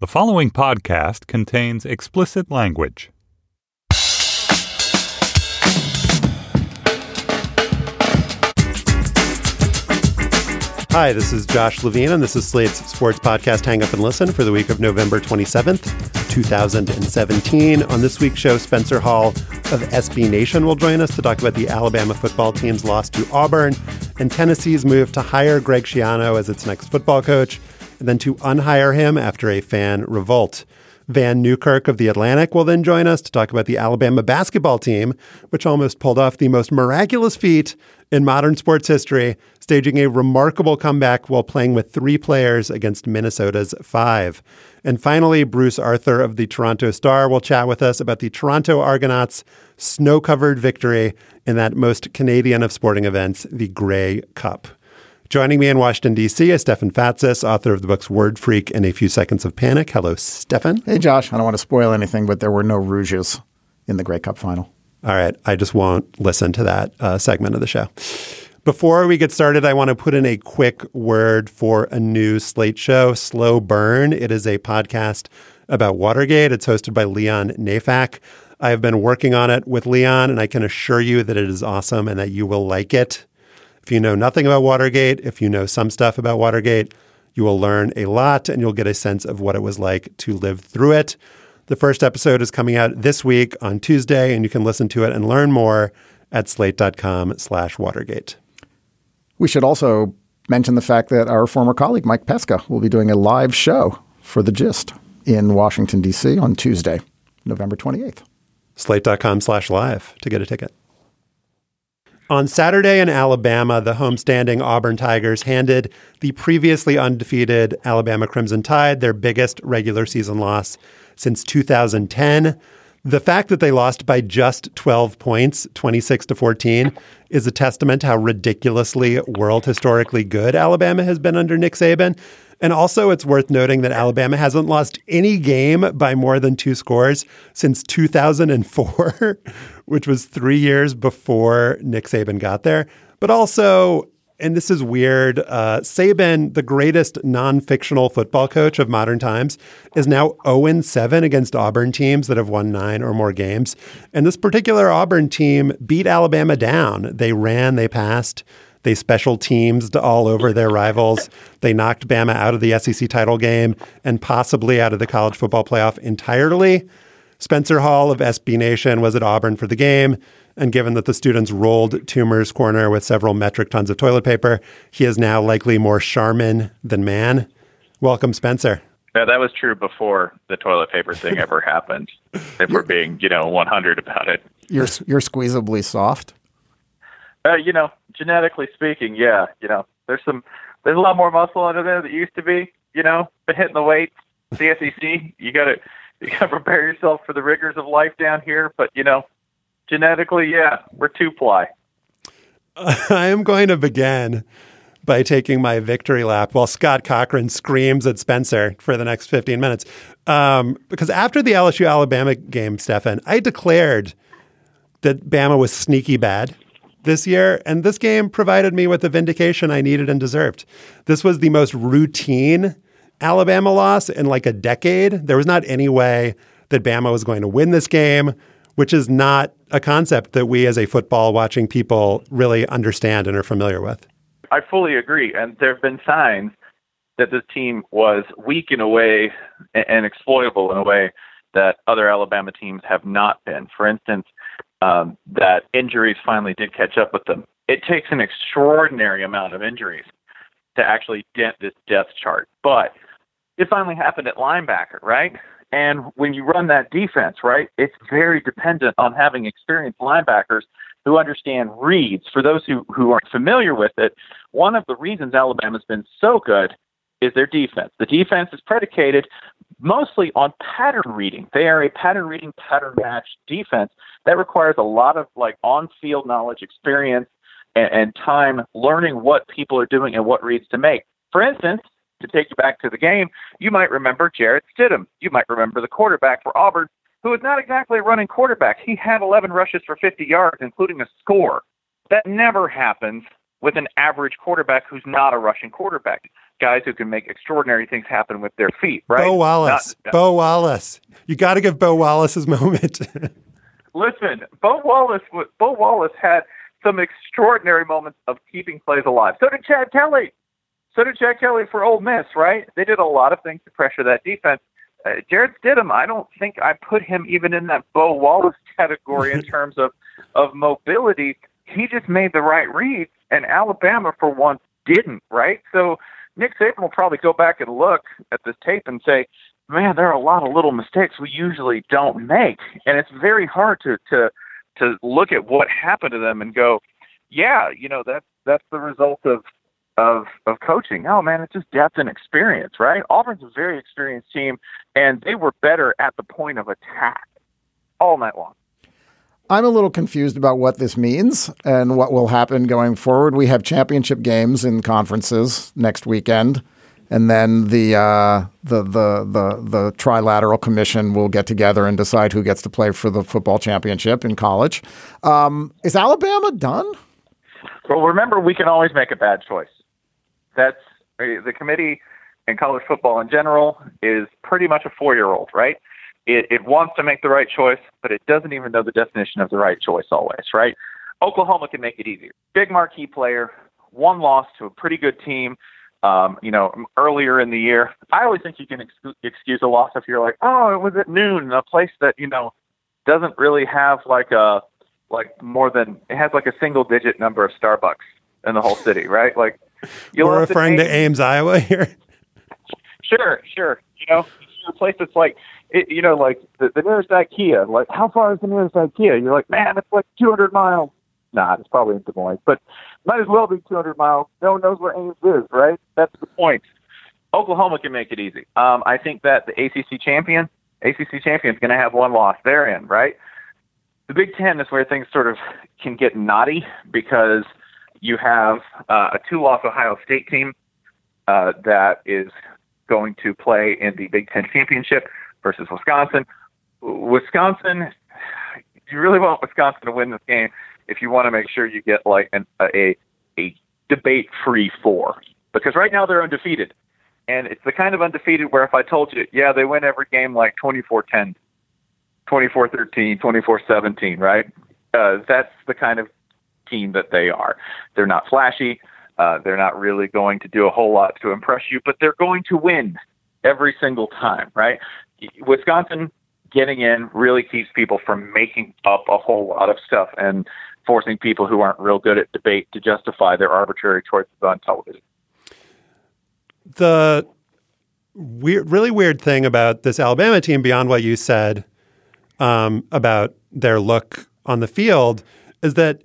The following podcast contains explicit language. Hi, this is Josh Levine, and this is Slate's sports podcast Hang Up and Listen for the week of November 27th, 2017. On this week's show, Spencer Hall of SB Nation will join us to talk about the Alabama football team's loss to Auburn and Tennessee's move to hire Greg Schiano as its next football coach, and then to unhire him after a fan revolt. Van Newkirk of The Atlantic will then join us to talk about the Alabama basketball team, which almost pulled off the most miraculous feat in modern sports history, staging a remarkable comeback while playing with 3 players against Minnesota's 5. And finally, Bruce Arthur of the Toronto Star will chat with us about the Toronto Argonauts' snow-covered victory in that most Canadian of sporting events, the Grey Cup. Joining me in Washington, D.C. is Stefan Fatsis, author of the books Word Freak and A Few Seconds of Panic. Hello, Stefan. Hey, Josh. I don't want to spoil anything, but there were no Rouges in the Grey Cup final. All right. I just won't listen to that segment of the show. Before we get started, I want to put in a quick word for a new Slate show, Slow Burn. It is a podcast about Watergate. It's hosted by Leon Neyfakh. I have been working on it with Leon, and I can assure you that it is awesome and that you will like it. If you know nothing about Watergate, if you know some stuff about Watergate, you will learn a lot and you'll get a sense of what it was like to live through it. The first episode is coming out this week on Tuesday, and you can listen to it and learn more at slate.com/Watergate. We should also mention the fact that our former colleague, Mike Pesca, will be doing a live show for The Gist in Washington, D.C. on Tuesday, November 28th. Slate.com/live to get a ticket. On Saturday in Alabama, the homestanding Auburn Tigers handed the previously undefeated Alabama Crimson Tide their biggest regular season loss since 2010. The fact that they lost by just 12 points, 26-14, is a testament to how ridiculously world historically good Alabama has been under Nick Saban. And also, it's worth noting that Alabama hasn't lost any game by more than 2 scores since 2004, which was 3 years before Nick Saban got there. But also, and this is weird, Saban, the greatest non-fictional football coach of modern times, is now 0-7 against Auburn teams that have won 9 or more games. And this particular Auburn team beat Alabama down. They ran, they passed. They special teamed all over their rivals. They knocked Bama out of the SEC title game and possibly out of the college football playoff entirely. Spencer Hall of SB Nation was at Auburn for the game. And given that the students rolled Toomer's corner with several metric tons of toilet paper, he is now likely more Charmin than man. Welcome, Spencer. Yeah, that was true before the toilet paper thing ever happened. If we're being, 100 about it. You're squeezably soft? Genetically speaking, yeah. There's a lot more muscle under there than there used to be. Been hitting the weights, the SEC. You gotta prepare yourself for the rigors of life down here. But genetically, yeah, we're 2-ply. I am going to begin by taking my victory lap while Scott Cochran screams at Spencer for the next 15 minutes. Because after the LSU-Alabama game, Stefan, I declared that Bama was sneaky bad this year, and this game provided me with the vindication I needed and deserved. This was the most routine Alabama loss in like a decade. There was not any way that Bama was going to win this game, which is not a concept that we as a football watching people really understand and are familiar with. I fully agree, and there have been signs that this team was weak in a way and exploitable in a way that other Alabama teams have not been. For instance, that injuries finally did catch up with them. It takes an extraordinary amount of injuries to actually dent this depth chart. But it finally happened at linebacker, right? And when you run that defense, right, it's very dependent on having experienced linebackers who understand reads. For those who aren't familiar with it, one of the reasons Alabama's been so good is their defense. The defense is predicated mostly on pattern reading. They are a pattern reading, pattern match defense that requires a lot of on-field knowledge, experience, and time learning what people are doing and what reads to make. For instance, to take you back to the game, you might remember Jarrett Stidham. You might remember the quarterback for Auburn, who was not exactly a running quarterback. He had 11 rushes for 50 yards, including a score. That never happens with an average quarterback who's not a rushing quarterback. guys who can make extraordinary things happen with their feet, right? Bo Wallace. Bo Wallace. You got to give Bo Wallace his moment. Listen, Bo Wallace had some extraordinary moments of keeping plays alive. So did Chad Kelly. For Ole Miss, right? They did a lot of things to pressure that defense. Jarrett Stidham, I don't think I put him even in that Bo Wallace category in terms of mobility. He just made the right reads, and Alabama, for once, didn't, right? So Nick Saban will probably go back and look at this tape and say, man, there are a lot of little mistakes we usually don't make. And it's very hard to look at what happened to them and go, yeah, that's the result of coaching. Oh man, it's just depth and experience, right? Auburn's a very experienced team, and they were better at the point of attack all night long. I'm a little confused about what this means and what will happen going forward. We have championship games in conferences next weekend, and then the Trilateral Commission will get together and decide who gets to play for the football championship in college. Is Alabama done? Well, remember, we can always make a bad choice. That's the committee in college football in general is pretty much a 4-year-old, right? It wants to make the right choice, but it doesn't even know the definition of the right choice always, right? Oklahoma can make it easier. Big marquee player, one loss to a pretty good team, earlier in the year. I always think you can excuse a loss if you're like, oh, it was at noon in a place that, doesn't really have it has like a single digit number of Starbucks in the whole city, right? Like, we're referring to Ames, Iowa here. Sure. A place that's like, like the nearest IKEA. Like, how far is the nearest IKEA? You're like, man, it's like 200 miles. Nah, it's probably in Des Moines, but might as well be 200 miles. No one knows where Ames is, right? That's the point. Oklahoma can make it easy. I think that the ACC champion is going to have one loss. They're in, right? The Big Ten is where things sort of can get knotty because you have a 2-loss Ohio State team that is going to play in the Big Ten championship versus Wisconsin. You really want Wisconsin to win this game if you want to make sure you get like a debate-free 4. Because right now they're undefeated. And it's the kind of undefeated where if I told you, yeah, they win every game like 24-10, 24-13, 24-17, right? That's the kind of team that they are. They're not flashy. They're not really going to do a whole lot to impress you, but they're going to win every single time, right? Wisconsin getting in really keeps people from making up a whole lot of stuff and forcing people who aren't real good at debate to justify their arbitrary choices on television. The really weird thing about this Alabama team, beyond what you said about their look on the field, is that,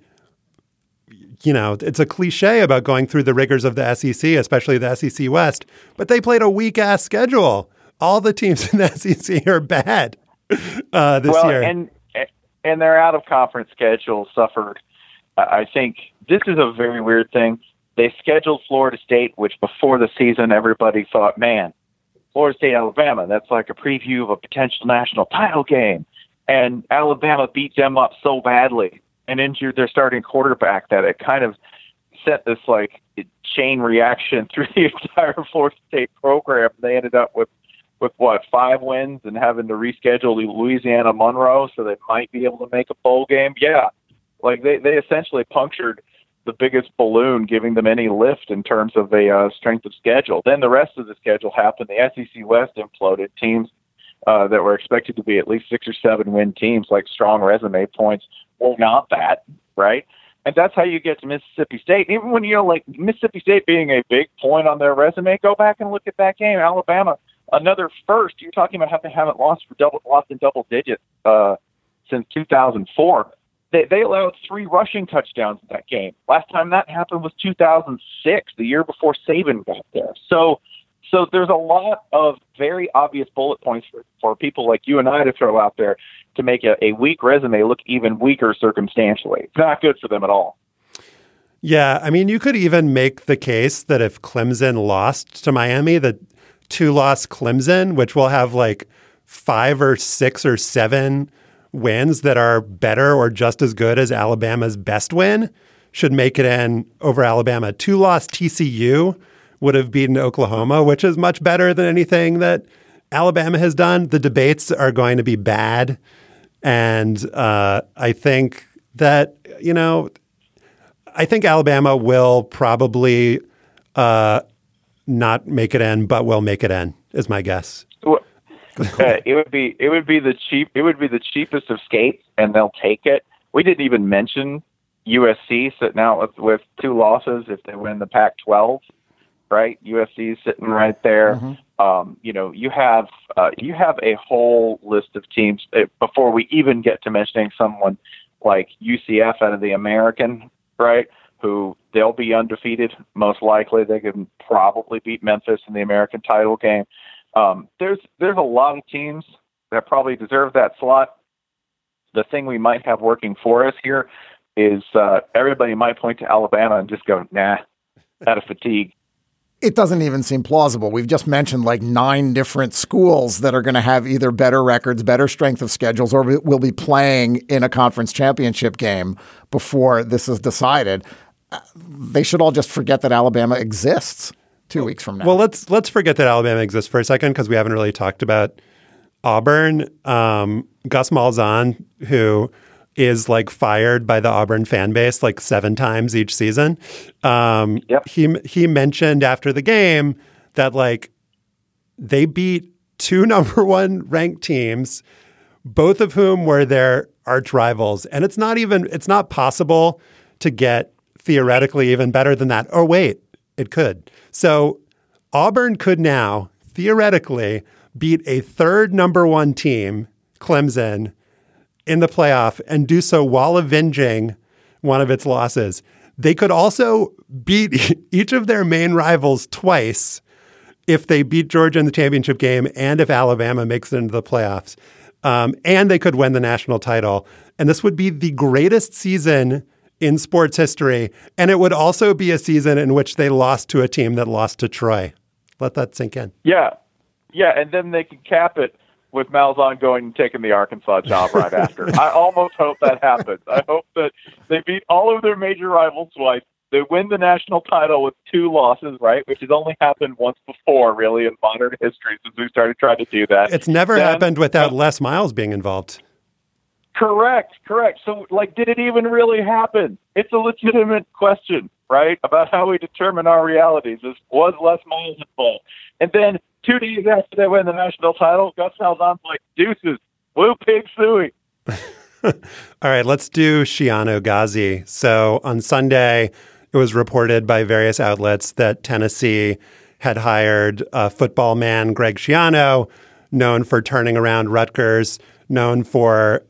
it's a cliche about going through the rigors of the SEC, especially the SEC West, but they played a weak-ass schedule. All the teams in the SEC are bad this year. And their out-of-conference schedule suffered. I think this is a very weird thing. They scheduled Florida State, which before the season everybody thought, man, Florida State, Alabama, that's like a preview of a potential national title game. And Alabama beat them up so badly and injured their starting quarterback that it kind of set this like chain reaction through the entire Florida State program. They ended up with 5 wins and having to reschedule Louisiana Monroe so they might be able to make a bowl game. Yeah, like they essentially punctured the biggest balloon, giving them any lift in terms of a strength of schedule. Then the rest of the schedule happened. The SEC West imploded. Teams that were expected to be at least 6 or 7 win teams, like strong resume points, were not that, right? And that's how you get to Mississippi State. Even when, like Mississippi State being a big point on their resume, go back and look at that game. Alabama, another first. You're talking about how they haven't lost in double digits since 2004. They allowed 3 rushing touchdowns in that game. Last time that happened was 2006, the year before Saban got there. So there's a lot of very obvious bullet points for people like you and I to throw out there to make a weak resume look even weaker circumstantially. It's not good for them at all. Yeah, I mean, you could even make the case that if Clemson lost to Miami, the 2-loss Clemson, which will have like 5 or 6 or 7 wins that are better or just as good as Alabama's best win, should make it in over Alabama. 2-loss TCU, would have beaten Oklahoma, which is much better than anything that Alabama has done. The debates are going to be bad. And I think that, I think Alabama will probably not make it in, but will make it in, is my guess. Well, it would be the cheapest of skates, and they'll take it. We didn't even mention USC sitting out with 2 losses if they win the Pac-12, right? USC is sitting right there. Mm-hmm. You have a whole list of teams before we even get to mentioning someone like UCF out of the American, right? Who they'll be undefeated, most likely. They can probably beat Memphis in the American title game. There's a lot of teams that probably deserve that slot. The thing we might have working for us here is everybody might point to Alabama and just go, nah, out of fatigue. It doesn't even seem plausible. We've just mentioned like 9 different schools that are going to have either better records, better strength of schedules, or will be playing in a conference championship game before this is decided. They should all just forget that Alabama exists 2 weeks from now. Well, let's forget that Alabama exists for a second because we haven't really talked about Auburn. Gus Malzahn, who is like fired by the Auburn fan base like 7 times each season. Yep. He mentioned after the game that like they beat 2 number 1 ranked teams, both of whom were their arch rivals. And it's not possible to get theoretically even better than that. Oh, wait, it could. So Auburn could now theoretically beat a 3rd number 1 team, Clemson, in the playoff and do so while avenging one of its losses. They could also beat each of their main rivals twice if they beat Georgia in the championship game and if Alabama makes it into the playoffs. And they could win the national title. And this would be the greatest season in sports history. And it would also be a season in which they lost to a team that lost to Troy. Let that sink in. Yeah. And then they can cap it with Malzahn going and taking the Arkansas job right after. I almost hope that happens. I hope that they beat all of their major rivals twice. They win the national title with 2 losses, right? Which has only happened once before, really, in modern history since we started trying to do that. It's never happened without Les Miles being involved. Correct. So, did it even really happen? It's a legitimate question, right, about how we determine our realities. Was Les Miles involved? And then 2 days after they win the national title, Gus Malzahn's like, deuces, blue pig suey. All right, let's do Schiano Ghazi. So on Sunday, it was reported by various outlets that Tennessee had hired football man Greg Schiano, known for turning around Rutgers, known for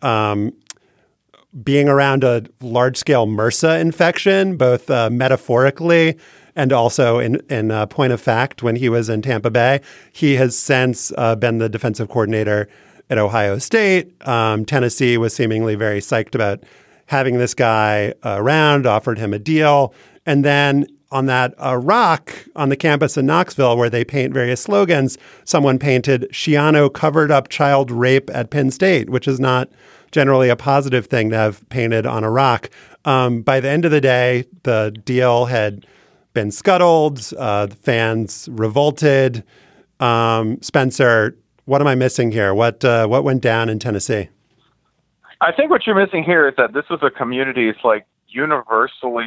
being around a large-scale MRSA infection, both metaphorically and also in point of fact when he was in Tampa Bay. He has since been the defensive coordinator at Ohio State. Tennessee was seemingly very psyched about having this guy around, offered him a deal. And then on that rock on the campus in Knoxville where they paint various slogans, someone painted Schiano covered up child rape at Penn State, which is not generally a positive thing to have painted on a rock. By the end of the day, the deal had been scuttled. The fans revolted. Spencer, what am I missing here? What went down in Tennessee? I think what you're missing here is that this was a community's universally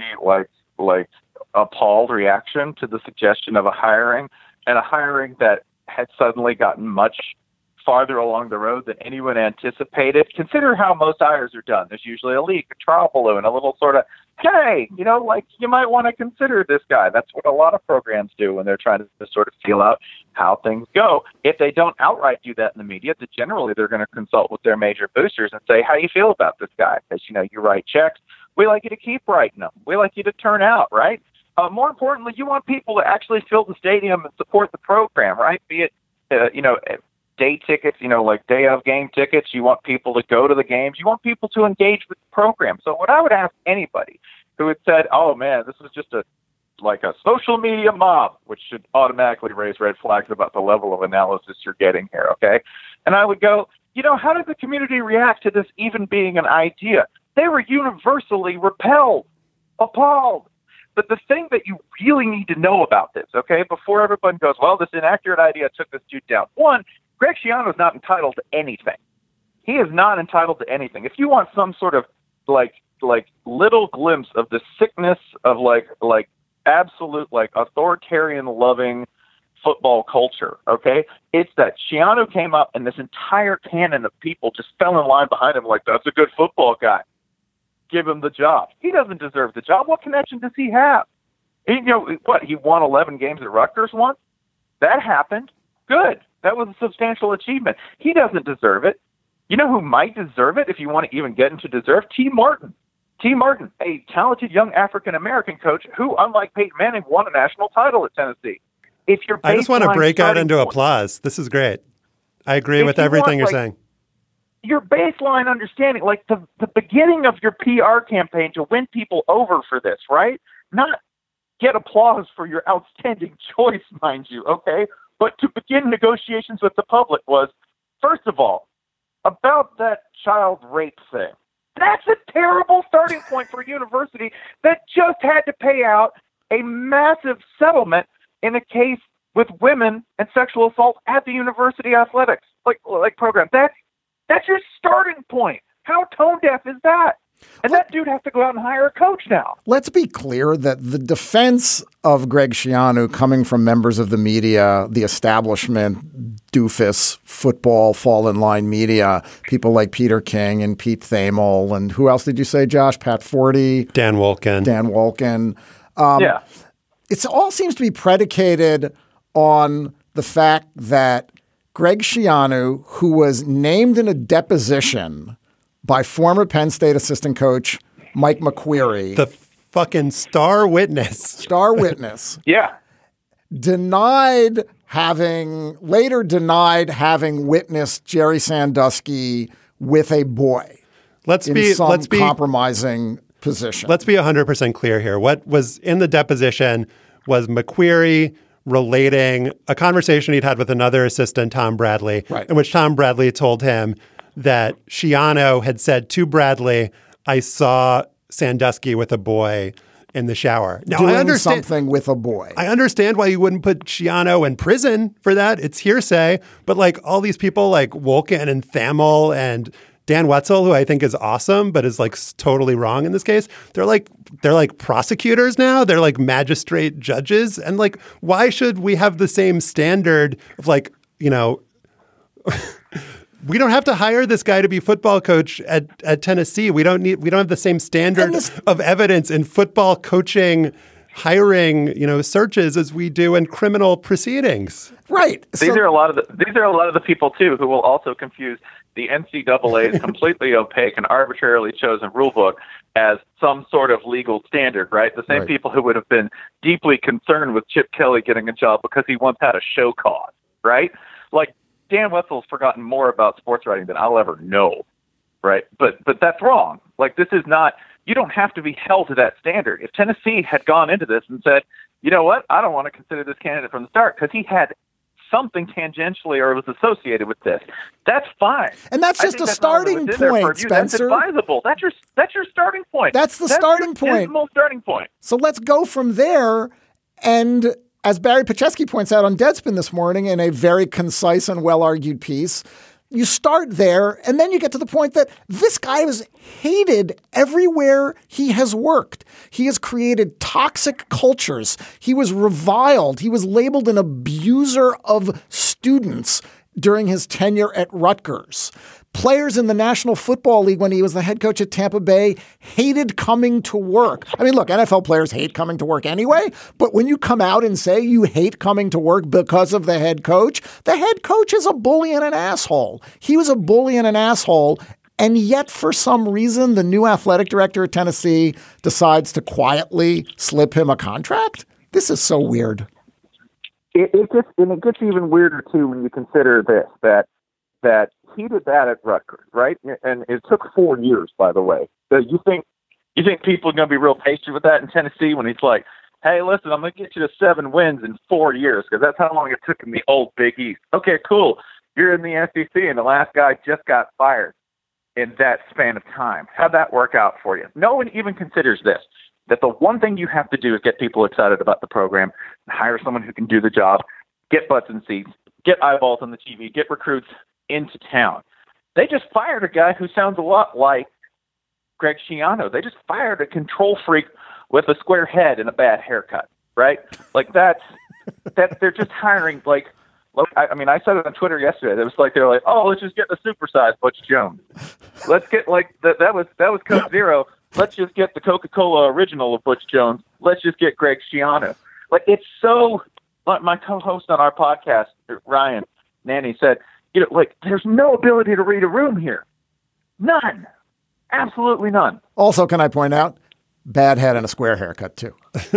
appalled reaction to the suggestion of a hiring, and a hiring that had suddenly gotten much farther along the road than anyone anticipated. Consider how most hires are done. There's usually a leak, a trial balloon, a little sort of, hey, you might want to consider this guy. That's what a lot of programs do when they're trying to sort of feel out how things go. If they don't outright do that in the media, then generally they're going to consult with their major boosters and say, how do you feel about this guy? Because, you write checks. We like you to keep writing them. We like you to turn out, right? More importantly, you want people to actually fill the stadium and support the program, right? Be it, day tickets, day of game tickets. You want people to go to the games. You want people to engage with the program. So what I would ask anybody who had said, oh man, this is just a social media mob, which should automatically raise red flags about the level of analysis you're getting here. Okay. And I would go, how did the community react to this even being an idea? They were universally repelled, appalled. But the thing that you really need to know about this, okay, before everyone goes, well, this inaccurate idea took this dude down. One, Greg Schiano is not entitled to anything. He is not entitled to anything. If you want some sort of like little glimpse of the sickness of like absolute like authoritarian loving football culture, okay, it's that Schiano came up and this entire canon of people just fell in line behind him like, that's a good football guy. Give him the job. He doesn't deserve the job. What connection does he have? You know what? He won 11 games at Rutgers once. That happened. Good. That was a substantial achievement. He doesn't deserve it. You know who might deserve it if you want to even get into deserve? T. Martin. T. Martin, a talented young African-American coach who, unlike Peyton Manning, won a national title at Tennessee. If your I just want to break out into applause. This is great. I agree with everything you're saying. Your baseline understanding, like the beginning of your PR campaign to win people over for this, right? Not get applause for your outstanding choice, mind you, okay? But to begin negotiations with the public was, first of all, about that child rape thing. That's a terrible starting point for a university that just had to pay out a massive settlement in a case with women and sexual assault at the university athletics like program. That's your starting point. How tone deaf is that? And that dude has to go out and hire a coach now. Let's be clear that the defense of Greg Schiano coming from members of the media, the establishment, doofus, football, fall-in-line media, people like Peter King and Pete Thamel, and who else did you say, Josh? Pat Forty? Dan Wolken. Yeah. It all seems to be predicated on the fact that Greg Schiano, who was named in a deposition by former Penn State assistant coach Mike McQueary. The fucking star witness. Yeah. Later denied having witnessed Jerry Sandusky with a boy in some compromising position. Let's be 100% clear here. What was in the deposition was McQueary relating a conversation he'd had with another assistant, Tom Bradley, in which Tom Bradley told him that Schiano had said to Bradley, I saw Sandusky with a boy in the shower. Now, doing I understand something with a boy. I understand why you wouldn't put Schiano in prison for that. It's hearsay. But like all these people like Wolken and Thamel and Dan Wetzel, who I think is awesome, but is like totally wrong in this case. They're like prosecutors now. They're like magistrate judges. And like, why should we have the same standard of like, you know, we don't have to hire this guy to be football coach at Tennessee. We don't have the same standard of evidence in football coaching, hiring, you know, searches as we do in criminal proceedings. Right. These are a lot of the people too who will also confuse the NCAA's completely opaque and arbitrarily chosen rule book as some sort of legal standard, right? The same people who would have been deeply concerned with Chip Kelly getting a job because he once had a show cause, right? Like Dan Wetzel's forgotten more about sports writing than I'll ever know, right? But that's wrong. Like this is not, you don't have to be held to that standard. If Tennessee had gone into this and said, you know what, I don't want to consider this candidate from the start because he had something tangentially or was associated with this, that's fine. And that's just a starting point, Spencer. That's advisable. That's your starting point. That's the starting point. Dismal starting point. So let's go from there. And as Barry Pacheski points out on Deadspin this morning in a very concise and well-argued piece, you start there, and then you get to the point that this guy was hated everywhere he has worked. He has created toxic cultures. He was reviled. He was labeled an abuser of students during his tenure at Rutgers. Players in the National Football League when he was the head coach at Tampa Bay hated coming to work. I mean, look, NFL players hate coming to work anyway, but when you come out and say you hate coming to work because of the head coach is a bully and an asshole. He was a bully and an asshole, and yet for some reason the new athletic director at Tennessee decides to quietly slip him a contract? This is so weird. It gets even weirder, too, when you consider this, that he did that at Rutgers, right? And it took 4 years, by the way. So you think people are going to be real patient with that in Tennessee when he's like, hey, listen, I'm going to get you to 7 wins in 4 years because that's how long it took in the old Big East. Okay, cool. You're in the SEC, and the last guy just got fired in that span of time. How'd that work out for you? No one even considers this. that the one thing you have to do is get people excited about the program, and hire someone who can do the job, get butts in seats, get eyeballs on the TV, get recruits into town. They just fired a guy who sounds a lot like Greg Schiano. They just fired a control freak with a square head and a bad haircut, right? Like that they're just hiring like I mean, I said it on Twitter yesterday. It was like they're like, oh, let's just get the supersized Butch Jones. Let's get like that was Coke Zero. Let's just get the Coca-Cola original of Butch Jones. Let's just get Greg Schiano. Like it's so. Like my co-host on our podcast, Ryan Nanny, said, like there's no ability to read a room here. None. Absolutely none. Also, can I point out, bad head and a square haircut too.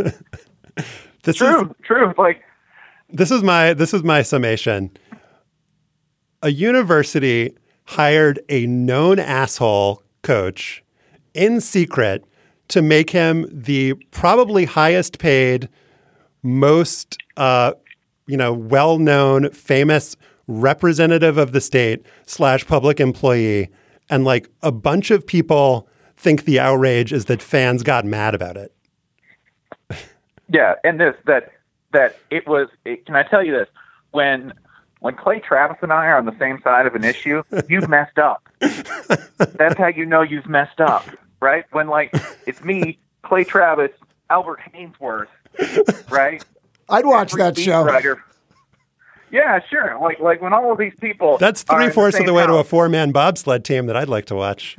True. Like this is my summation. A university hired a known asshole coach in secret to make him the probably highest paid, most well-known, famous representative of the state / public employee. And like a bunch of people think the outrage is that fans got mad about it. Yeah. And that it was, can I tell you this? When Clay Travis and I are on the same side of an issue, you've messed up. That's how you know you've messed up, right? When like, it's me, Clay Travis, Albert Hainsworth, right? I'd watch that show. Writer. Yeah, sure. Like when all of these people. That's 3/4 of the way to a 4-man bobsled team that I'd like to watch.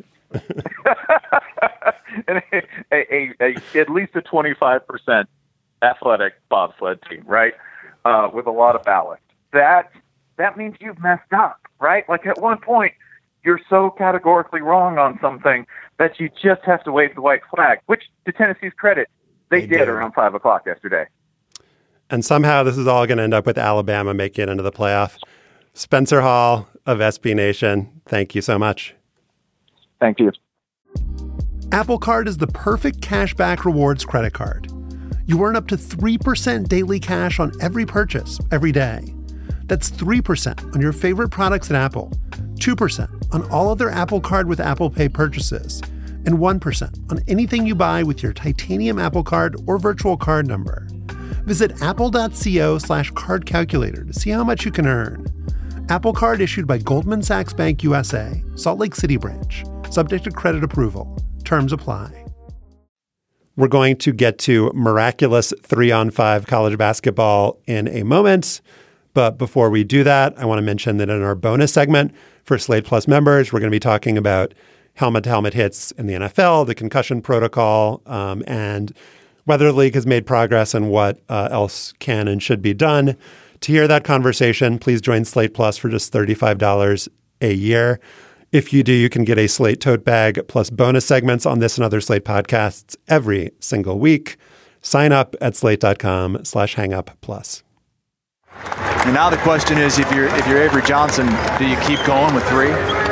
And at least a 25% athletic bobsled team, right? With a lot of ballast. That means you've messed up, right? Like at one point, you're so categorically wrong on something that you just have to wave the white flag, which to Tennessee's credit, they did around 5 o'clock yesterday. And somehow this is all going to end up with Alabama making it into the playoff. Spencer Hall of SB Nation, thank you so much. Thank you. Apple Card is the perfect cashback rewards credit card. You earn up to 3% daily cash on every purchase every day. That's 3% on your favorite products at Apple, 2% on all other Apple Card with Apple Pay purchases, and 1% on anything you buy with your titanium Apple Card or virtual card number. Visit apple.co/card calculator to see how much you can earn. Apple Card issued by Goldman Sachs Bank USA, Salt Lake City branch. Subject to credit approval. Terms apply. We're going to get to miraculous 3-on-5 college basketball in a moment. But before we do that, I want to mention that in our bonus segment for Slate Plus members, we're going to be talking about helmet-to-helmet hits in the NFL, the concussion protocol, and whether the league has made progress and what else can and should be done. To hear that conversation, please join Slate Plus for just $35 a year. If you do, you can get a Slate tote bag plus bonus segments on this and other Slate podcasts every single week. Sign up at slate.com/hangupplus. And now the question is, if you're Avery Johnson, do you keep going with 3?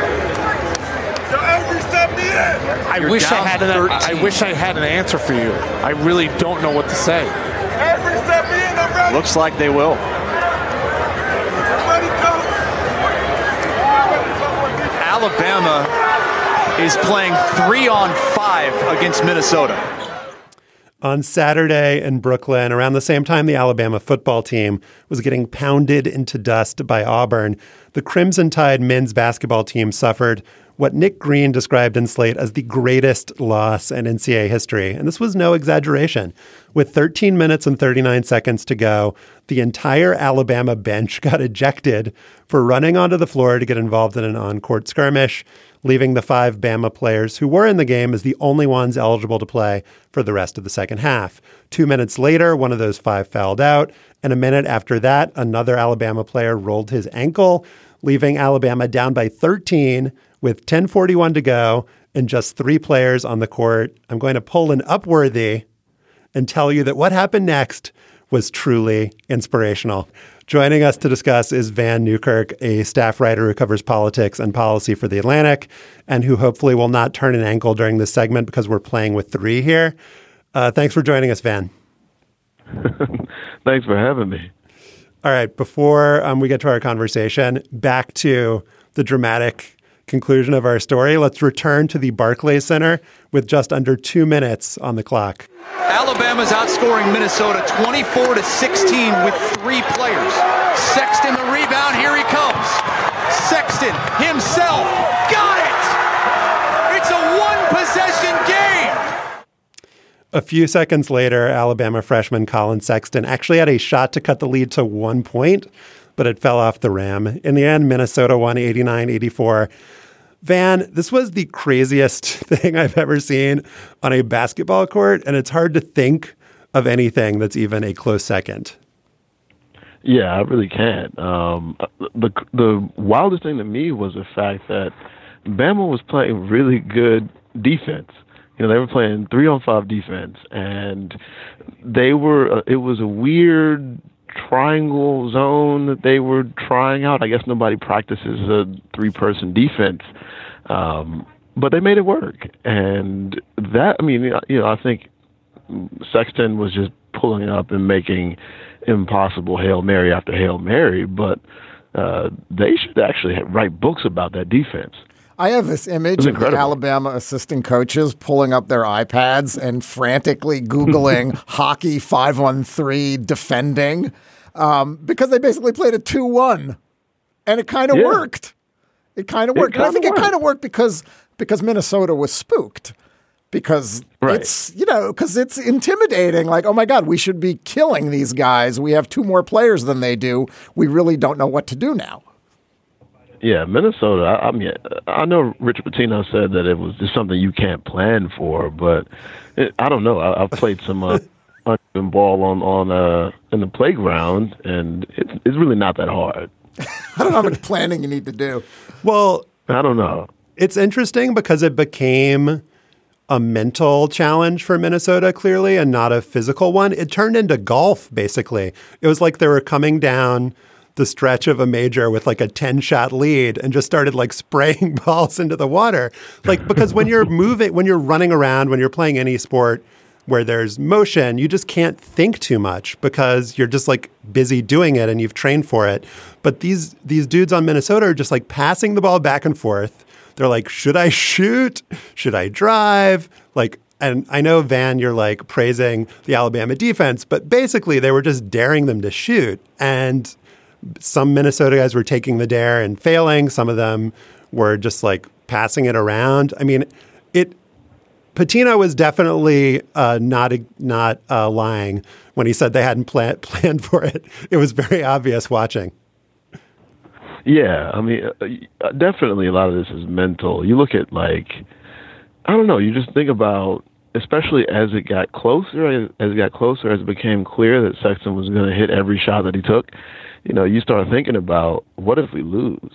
I wish I had an answer for you. I really don't know what to say. Looks like they will. Alabama is playing 3-on-5 against Minnesota. On Saturday in Brooklyn, around the same time the Alabama football team was getting pounded into dust by Auburn, the Crimson Tide men's basketball team suffered what Nick Green described in Slate as the greatest loss in NCAA history. And this was no exaggeration. With 13 minutes and 39 seconds to go, the entire Alabama bench got ejected for running onto the floor to get involved in an on-court skirmish, leaving the 5 Bama players who were in the game as the only ones eligible to play for the rest of the second half. 2 minutes later, one of those 5 fouled out, and a minute after that, another Alabama player rolled his ankle, leaving Alabama down by 13 with 10:41 to go and just 3 players on the court. I'm going to pull an Upworthy and tell you that what happened next was truly inspirational. Joining us to discuss is Vann Newkirk, a staff writer who covers politics and policy for The Atlantic, and who hopefully will not turn an ankle during this segment because we're playing with 3 here. Thanks for joining us, Vann. Thanks for having me. All right, before we get to our conversation, back to the dramatic conclusion of our story. Let's return to the Barclays Center with just under 2 minutes on the clock. Alabama's outscoring Minnesota 24-16 with 3 players. Sexton the rebound. Here he comes. Sexton himself got it. It's a one-possession game. A few seconds later, Alabama freshman Colin Sexton actually had a shot to cut the lead to 1 point, but it fell off the rim. In the end, Minnesota won 89-84. Van, this was the craziest thing I've ever seen on a basketball court, and it's hard to think of anything that's even a close second. Yeah, I really can't. The wildest thing to me was the fact that Bama was playing really good defense. You know, they were playing 3-on-5 defense, and it was a weird triangle zone that they were trying out. I guess nobody practices a 3-person defense, but they made it work. And that, I mean, you know, I think Sexton was just pulling up and making impossible Hail Mary after Hail Mary, but they should actually write books about that defense. I have this image of the Alabama assistant coaches pulling up their iPads and frantically Googling hockey 5-on-3 defending because they basically played a 2-1. And it kind of worked. It kind of worked. And I think it kind of worked because Minnesota was spooked. Because it's intimidating. Like, oh my God, we should be killing these guys. We have 2 more players than they do. We really don't know what to do now. Yeah, Minnesota, I mean, I know Richard Pitino said that it was just something you can't plan for, but I don't know. I've played some uneven ball on in the playground, and it's really not that hard. I don't know how much planning you need to do. Well, I don't know. It's interesting because it became a mental challenge for Minnesota, clearly, and not a physical one. It turned into golf, basically. It was like they were coming down the stretch of a major with like a 10-shot lead and just started like spraying balls into the water. Like, because when you're running around, when you're playing any sport where there's motion, you just can't think too much because you're just like busy doing it and you've trained for it. But these dudes on Minnesota are just like passing the ball back and forth. They're like, should I shoot? Should I drive? Like, and I know, Van, you're like praising the Alabama defense, but basically they were just daring them to shoot. And some Minnesota guys were taking the dare and failing. Some of them were just like passing it around. I mean, Pitino was definitely not lying when he said they hadn't planned for it. It was very obvious watching. Yeah, I mean, definitely a lot of this is mental. You look at I don't know, you just think about, especially as it got closer, as it became clear that Sexton was going to hit every shot that he took, you know, you start thinking about, what if we lose?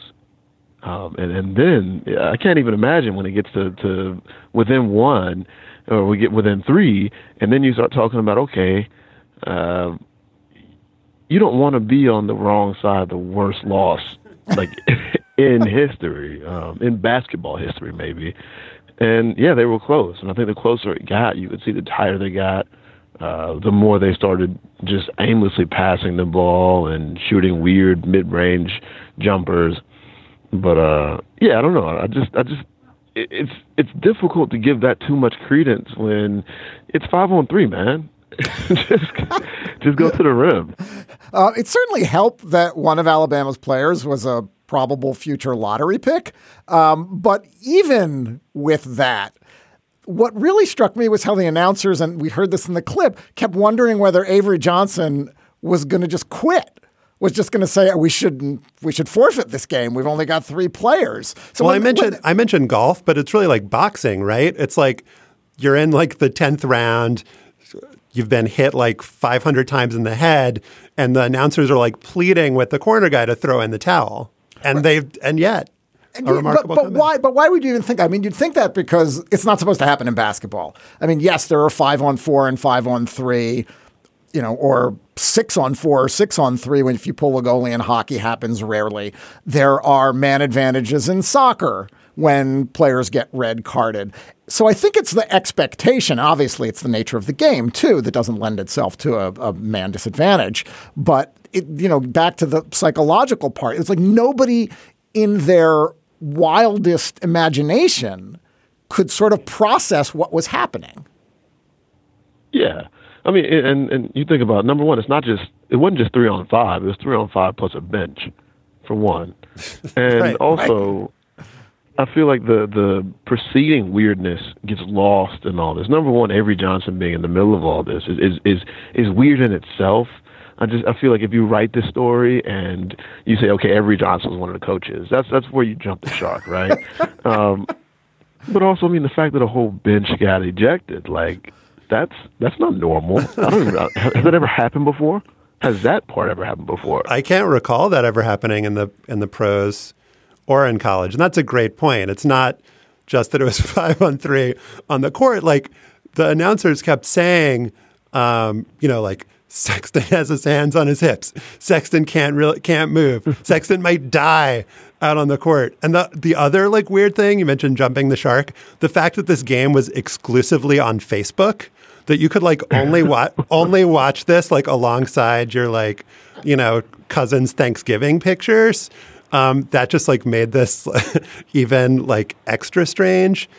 And then I can't even imagine when it gets to within 1 or we get within 3, and then you start talking about, okay, you don't want to be on the wrong side of the worst loss, like in history, in basketball history maybe. And yeah, they were close. And I think the closer it got, you could see the tighter they got. The more they started just aimlessly passing the ball and shooting weird mid-range jumpers. But yeah, I don't know. It's difficult to give that too much credence when it's 5-on-3, man. just go to the rim. It certainly helped that one of Alabama's players was a probable future lottery pick. But even with that, what really struck me was how the announcers, and we heard this in the clip, kept wondering whether Avery Johnson was going to just quit, was just going to say, we should forfeit this game. We've only got 3 players. So well, I mentioned golf, but it's really like boxing, right? It's like you're in like the 10th round. You've been hit like 500 times in the head, and the announcers are like pleading with the corner guy to throw in the towel. And yet. But why would you even think that? I mean, you'd think that because it's not supposed to happen in basketball. I mean, yes, there are 5-on-4 and 5-on-3, you know, or 6-on-4 or 6-on-3 when if you pull a goalie in hockey happens rarely. There are man advantages in soccer when players get red carded. So I think it's the expectation. Obviously, it's the nature of the game, too, that doesn't lend itself to a man disadvantage. But, back to the psychological part, it's like nobody in their wildest imagination could sort of process what was happening. Yeah. I mean, and you think about, number one, it wasn't just 3-on-5. It was 3-on-5 plus a bench, for one. And right, also, I feel like the preceding weirdness gets lost in all this. Number one, Avery Johnson being in the middle of all this is weird in itself. I feel like if you write this story and you say, okay, Avery Johnson was one of the coaches, that's where you jump the shark, right? But also, I mean, the fact that a whole bench got ejected, like, that's not normal. I don't even know. Has that ever happened before? Has that part ever happened before? I can't recall that ever happening in the pros or in college. And that's a great point. It's not just that it was 5-on-3 on the court. Like, the announcers kept saying, like, Sexton has his hands on his hips. Sexton can't move. Sexton might die out on the court. And the other like weird thing, you mentioned jumping the shark, the fact that this game was exclusively on Facebook, that you could like only watch this like alongside your like, cousin's Thanksgiving pictures. That just like made this even like extra strange.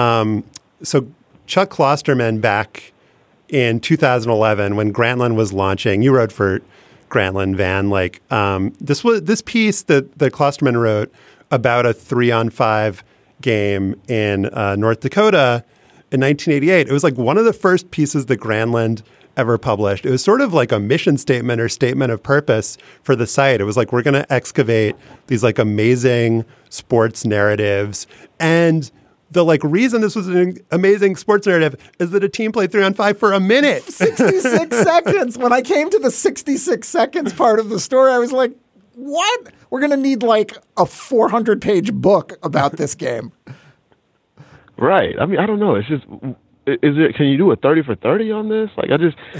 So Chuck Klosterman back in 2011 when Grantland was launching, you wrote for Grantland, Van, like this piece that Klosterman wrote about a 3-on-5 game in North Dakota in 1988. It was like one of the first pieces that Grantland ever published. It was sort of like a mission statement or statement of purpose for the site. It was like, we're going to excavate these like amazing sports narratives. And the like reason this was an amazing sports narrative is that a team played 3-on-5 for a minute. 66 seconds. When I came to the 66 seconds part of the story, I was like, what? We're going to need like a 400-page book about this game. Right. I mean, I don't know. It's just, can you do a 30 for 30 on this? Like,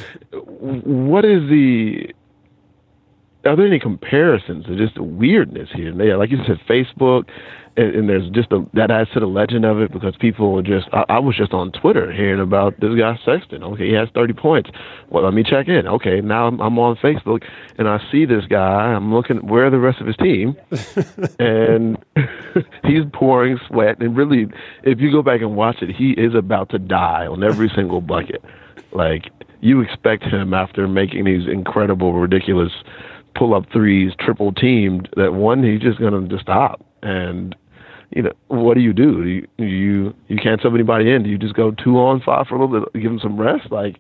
what is are there any comparisons to just the weirdness here? Yeah, like you said, Facebook, and there's just that adds to the legend of it because people are just, I was just on Twitter hearing about this guy Sexton. Okay, he has 30 points. Well, let me check in. Okay, now I'm on Facebook, and I see this guy. I'm looking, where are the rest of his team? And he's pouring sweat. And really, if you go back and watch it, he is about to die on every single bucket. Like, you expect him after making these incredible, ridiculous pull-up threes, triple teamed, that one, he's just going to stop. And what do? You can't sub anybody in. Do you just go 2-on-5 for a little bit, give them some rest? Like,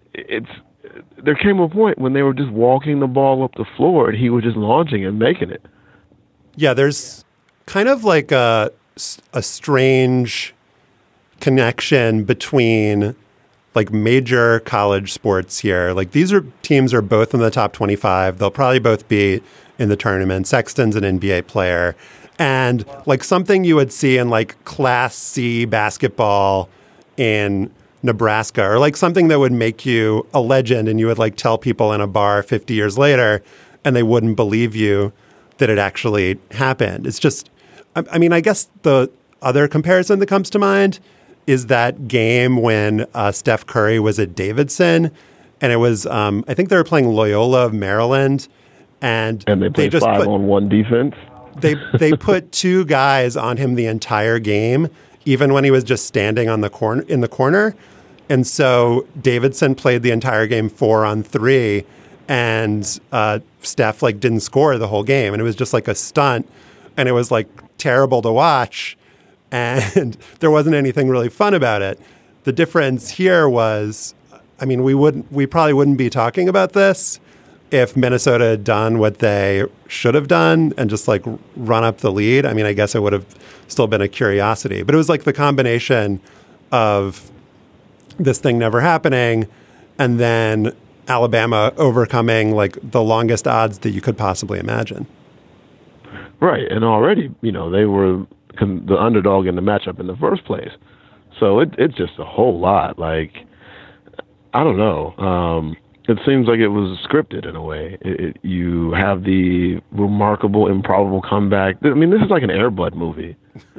there came a point when they were just walking the ball up the floor and he was just launching and making it. Yeah, there's kind of like a strange connection between like major college sports here. Like, these teams are both in the top 25. They'll probably both be in the tournament. Sexton's an NBA player. And like something you would see in like Class C basketball in Nebraska, or like something that would make you a legend and you would like tell people in a bar 50 years later and they wouldn't believe you that it actually happened. It's just, I mean, I guess the other comparison that comes to mind is that game when Steph Curry was at Davidson, and it was, I think they were playing Loyola of Maryland, and they played just 5-on-1 defense. They put two guys on him the entire game, even when he was just standing in the corner. And so Davidson played the entire game 4-on-3, and Steph like didn't score the whole game, and it was just like a stunt, and it was like terrible to watch, and there wasn't anything really fun about it. The difference here was, I mean, we probably wouldn't be talking about this if Minnesota had done what they should have done and just like run up the lead. I mean, I guess it would have still been a curiosity, but it was like the combination of this thing never happening and then Alabama overcoming like the longest odds that you could possibly imagine. Right. And already, they were the underdog in the matchup in the first place. So it's just a whole lot. Like, I don't know. It seems like it was scripted in a way. You have the remarkable, improbable comeback. I mean, this is like an Air Bud movie.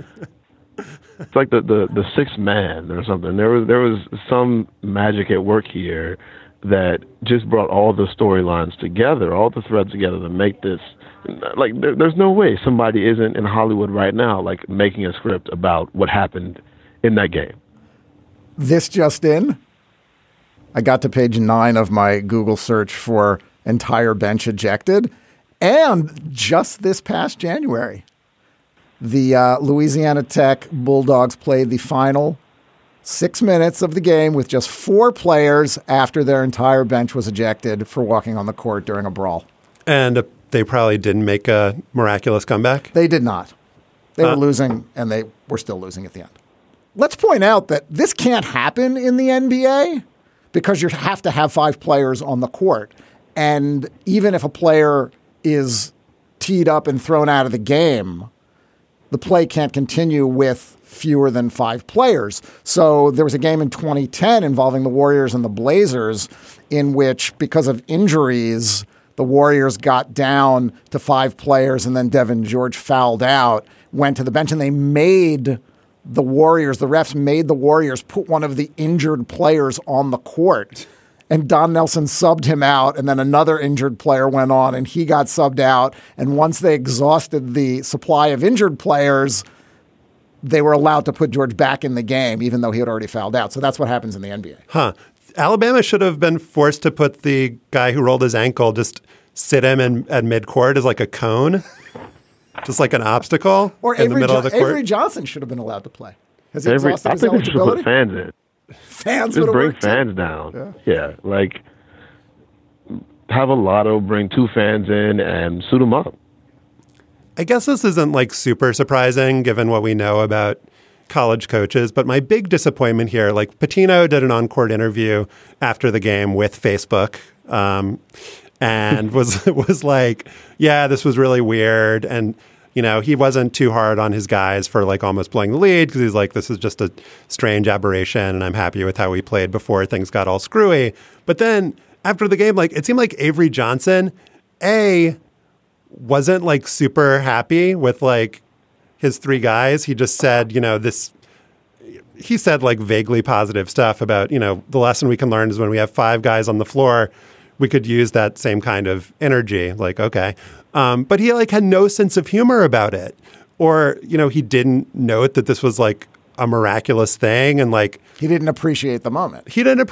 It's like the Sixth Man or something. There was some magic at work here that just brought all the storylines together, all the threads together to make this Like, there's no way somebody isn't in Hollywood right now, like, making a script about what happened in that game. This just in, I got to page 9 of my Google search for entire bench ejected. And just this past January, the Louisiana Tech Bulldogs played the final 6 minutes of the game with just 4 players after their entire bench was ejected for walking on the court during a brawl. And they probably didn't make a miraculous comeback? They did not. They were losing, and they were still losing at the end. Let's point out that this can't happen in the NBA because you have to have 5 players on the court. And even if a player is teed up and thrown out of the game, the play can't continue with fewer than 5 players. So there was a game in 2010 involving the Warriors and the Blazers in which, because of injuries, the Warriors got down to 5 players and then Devin George fouled out, went to the bench, and they made the refs made the Warriors put one of the injured players on the court. And Don Nelson subbed him out, and then another injured player went on, and he got subbed out. And once they exhausted the supply of injured players, they were allowed to put George back in the game, even though he had already fouled out. So that's what happens in the NBA. Huh. Alabama should have been forced to put the guy who rolled his ankle, just sit him at midcourt as like a cone, just like an obstacle in the middle of the court. Avery Johnson should have been allowed to play. Has he exhausted his I think they should put fans in. Fans just bring worked fans down. Yeah, like have a lotto, bring 2 fans in, and suit them up. I guess this isn't like super surprising given what we know about college coaches, but my big disappointment here, like Pitino did an on-court interview after the game with Facebook, and was like, yeah, this was really weird, and you know, he wasn't too hard on his guys for like almost blowing the lead because he's like, this is just a strange aberration and I'm happy with how we played before things got all screwy. But then after the game, like it seemed like Avery Johnson, wasn't like super happy with like his 3 guys. He just said, you know, he said like vaguely positive stuff about, you know, the lesson we can learn is when we have 5 guys on the floor, we could use that same kind of energy. Like, okay. But he like had no sense of humor about it, or, you know, he didn't note that this was like a miraculous thing. And like, he didn't appreciate the moment.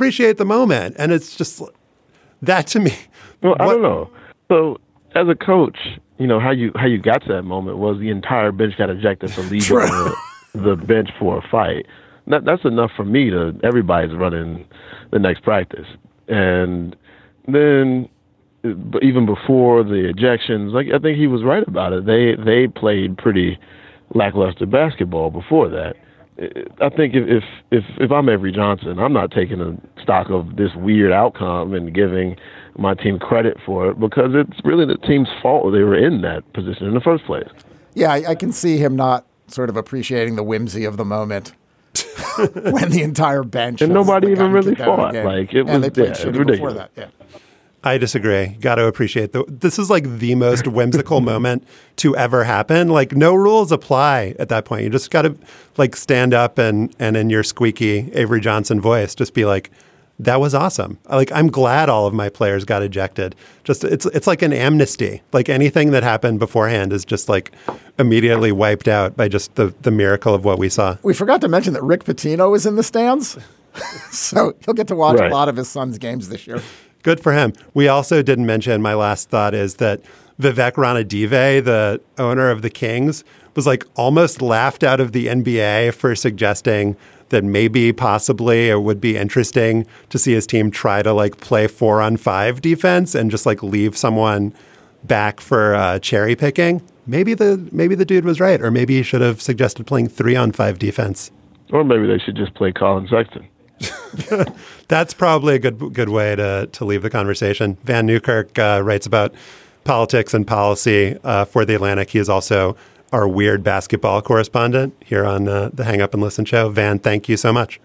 And it's just that to me. Well, I don't know. So as a coach, you know, how you got to that moment was the entire bench got ejected for leaving the bench for a fight. That's enough for me everybody's running the next practice. And then, but even before the ejections, like I think he was right about it. They played pretty lackluster basketball before that. I think if I'm Avery Johnson, I'm not taking a stock of this weird outcome and giving my team credit for it because it's really the team's fault they were in that position in the first place. Yeah, I can see him not sort of appreciating the whimsy of the moment when the entire bench and nobody even really fought. Like it was, they played ridiculous. Before that. Yeah. I disagree. Got to appreciate this is like the most whimsical moment to ever happen. Like no rules apply at that point. You just got to like stand up and in your squeaky Avery Johnson voice, just be like, that was awesome. Like, I'm glad all of my players got ejected. Just it's like an amnesty. Like anything that happened beforehand is just like immediately wiped out by just the miracle of what we saw. We forgot to mention that Rick Pitino is in the stands. So he'll get to watch a lot of his son's games this year. Good for him. We also didn't mention, my last thought is that Vivek Ranadive, the owner of the Kings, was like almost laughed out of the NBA for suggesting that maybe possibly it would be interesting to see his team try to like play 4-on-5 defense and just like leave someone back for cherry picking. Maybe the dude was right, or maybe he should have suggested playing 3-on-5 defense. Or maybe they should just play Colin Sexton. That's probably a good way to leave the conversation. Van Newkirk writes about politics and policy for The Atlantic. He is also our weird basketball correspondent here on the Hang Up and Listen show. Van, thank you so much.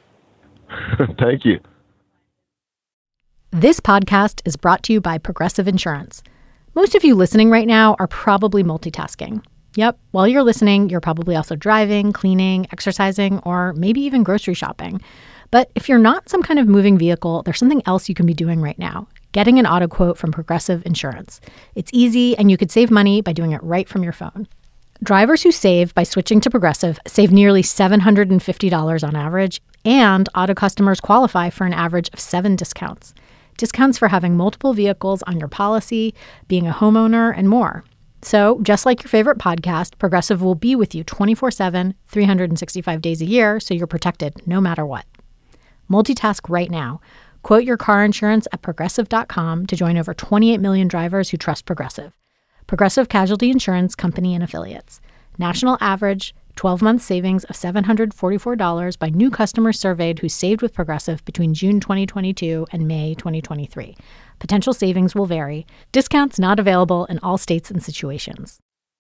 Thank you. This podcast is brought to you by Progressive Insurance. Most of you listening right now are probably multitasking. Yep, while you're listening, you're probably also driving, cleaning, exercising, or maybe even grocery shopping. But if you're not some kind of moving vehicle, there's something else you can be doing right now. getting an auto quote from Progressive Insurance. It's easy, and you could save money by doing it right from your phone. Drivers who save by switching to Progressive save nearly $750 on average, and auto customers qualify for an average of 7 discounts. Discounts for having multiple vehicles on your policy, being a homeowner, and more. So, just like your favorite podcast, Progressive will be with you 24/7, 365 days a year, so you're protected no matter what. Multitask right now. Quote your car insurance at Progressive.com to join over 28 million drivers who trust Progressive. Progressive Casualty Insurance Company and Affiliates. National average 12-month savings of $744 by new customers surveyed who saved with Progressive between June 2022 and May 2023. Potential savings will vary. Discounts not available in all states and situations.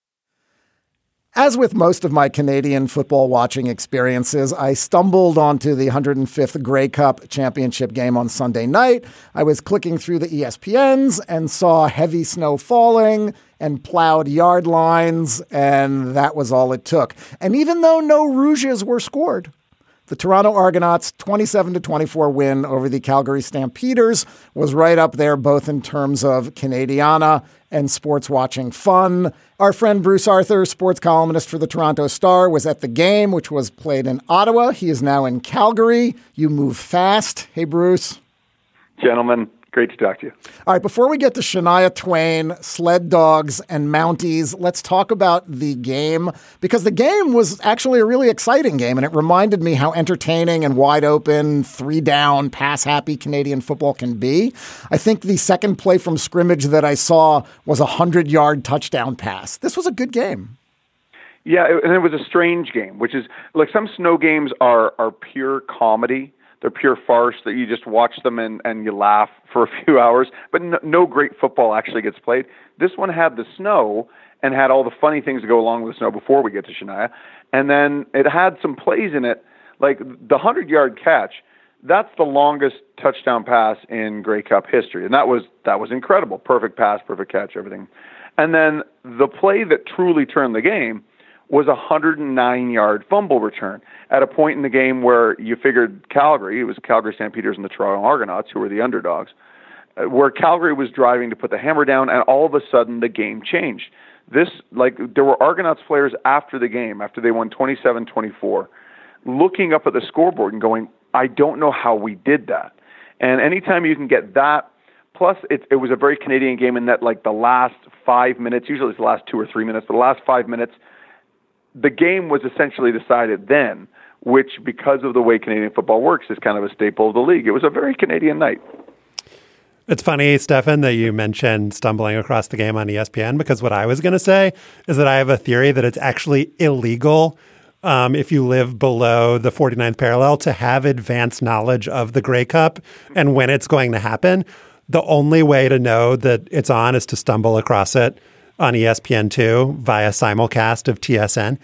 As with most of my Canadian football watching experiences, I stumbled onto the 105th Grey Cup championship game on Sunday night. I was clicking through the ESPNs and saw heavy snow falling and plowed yard lines, and that was all it took. And even though no rouges were scored, the Toronto Argonauts' 27-24 win over the Calgary Stampeders was right up there, both in terms of Canadiana and sports watching fun. Our friend Bruce Arthur, sports columnist for the Toronto Star, was at the game, which was played in Ottawa. He is now in Calgary. You move fast. Hey, Bruce. Gentlemen, great to talk to you. All right, before we get to Shania Twain, sled dogs, and Mounties, let's talk about the game, because the game was actually a really exciting game, and it reminded me how entertaining and wide open, 3-down, pass-happy Canadian football can be. I think the second play from scrimmage that I saw was a 100-yard touchdown pass. This was a good game. Yeah, and it was a strange game, which is, like, some snow games are pure comedy. They're pure farce that you just watch them and you laugh for a few hours, but no great football actually gets played. This one had the snow and had all the funny things that go along with the snow before we get to Shania. And then it had some plays in it, like the 100-yard catch. That's the longest touchdown pass in Grey Cup history. And that was incredible. Perfect pass, perfect catch, everything. And then the play that truly turned the game was a 109-yard fumble return at a point in the game where you figured Calgary, it was Calgary Stampeders and the Toronto Argonauts, who were the underdogs, where Calgary was driving to put the hammer down, and all of a sudden the game changed. There were Argonauts players after the game, after they won 27-24, looking up at the scoreboard and going, I don't know how we did that. And anytime you can get that, plus it was a very Canadian game in that, like, the last 5 minutes, usually it's the last 2 or 3 minutes, but the last 5 minutes, the game was essentially decided then, which, because of the way Canadian football works, is kind of a staple of the league. It was a very Canadian night. It's funny, Stefan, that you mentioned stumbling across the game on ESPN, because what I was going to say is that I have a theory that it's actually illegal if you live below the 49th parallel to have advanced knowledge of the Grey Cup and when it's going to happen. The only way to know that it's on is to stumble across it on ESPN2 via simulcast of TSN.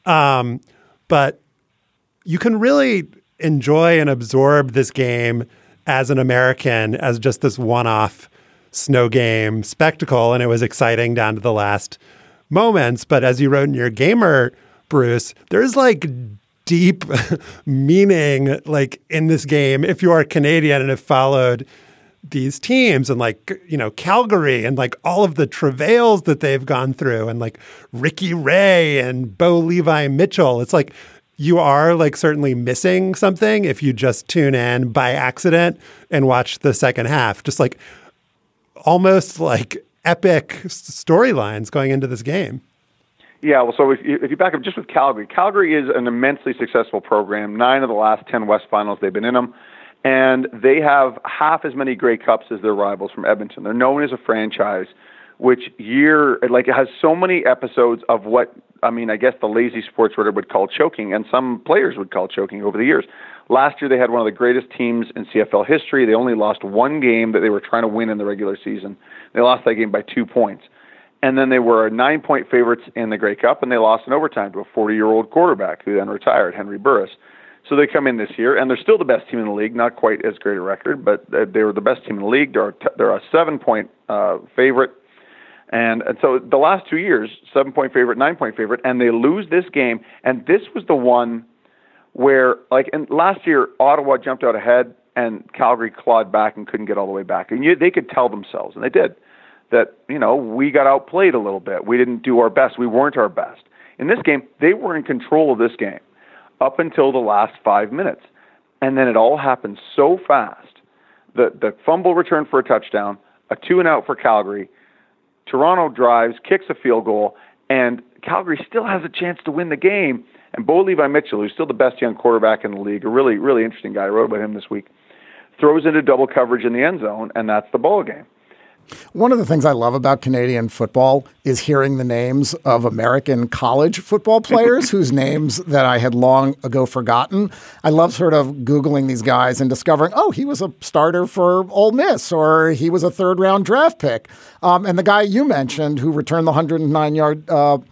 But you can really enjoy and absorb this game as an American as just this one-off snow game spectacle, and it was exciting down to the last moments. But as you wrote in your Gamer, Bruce, there's like deep meaning like in this game if you are Canadian and have followed these teams and, like, you know, Calgary and, like, all of the travails that they've gone through and, like, Ricky Ray and Bo Levi Mitchell. It's like you are, like, certainly missing something if you just tune in by accident and watch the second half. Just, like, almost, like, epic storylines going into this game. Yeah, well, so if you back up just with Calgary, Calgary is an immensely successful program. 9 of the last 10 West Finals, they've been in them. And they have half as many Grey Cups as their rivals from Edmonton. They're known as a franchise, which it has so many episodes of what, I guess the lazy sports writer would call choking, and some players would call choking over the years. Last year, they had one of the greatest teams in CFL history. They only lost one game that they were trying to win in the regular season. They lost that game by 2 points. And then they were 9-point favorites in the Grey Cup, and they lost in overtime to a 40-year-old quarterback who then retired, Henry Burris. So they come in this year, and they're still the best team in the league, not quite as great a record, but they were the best team in the league. They're a 7-point favorite. And so the last 2 years, 7-point favorite, 9-point favorite, and they lose this game. And this was the one where, like, last year, Ottawa jumped out ahead, and Calgary clawed back and couldn't get all the way back. And they could tell themselves, and they did, that, we got outplayed a little bit. We didn't do our best. We weren't our best. In this game, they were in control of this game up until the last 5 minutes. And then it all happened so fast. The fumble return for a touchdown, a 2-and-out for Calgary, Toronto drives, kicks a field goal, and Calgary still has a chance to win the game. And Bo Levi Mitchell, who's still the best young quarterback in the league, a really, really interesting guy, I wrote about him this week, throws into double coverage in the end zone, and that's the ball game. One of the things I love about Canadian football is hearing the names of American college football players whose names that I had long ago forgotten. I love sort of Googling these guys and discovering, he was a starter for Ole Miss, or he was a third-round draft pick. And the guy you mentioned who returned the 109-yard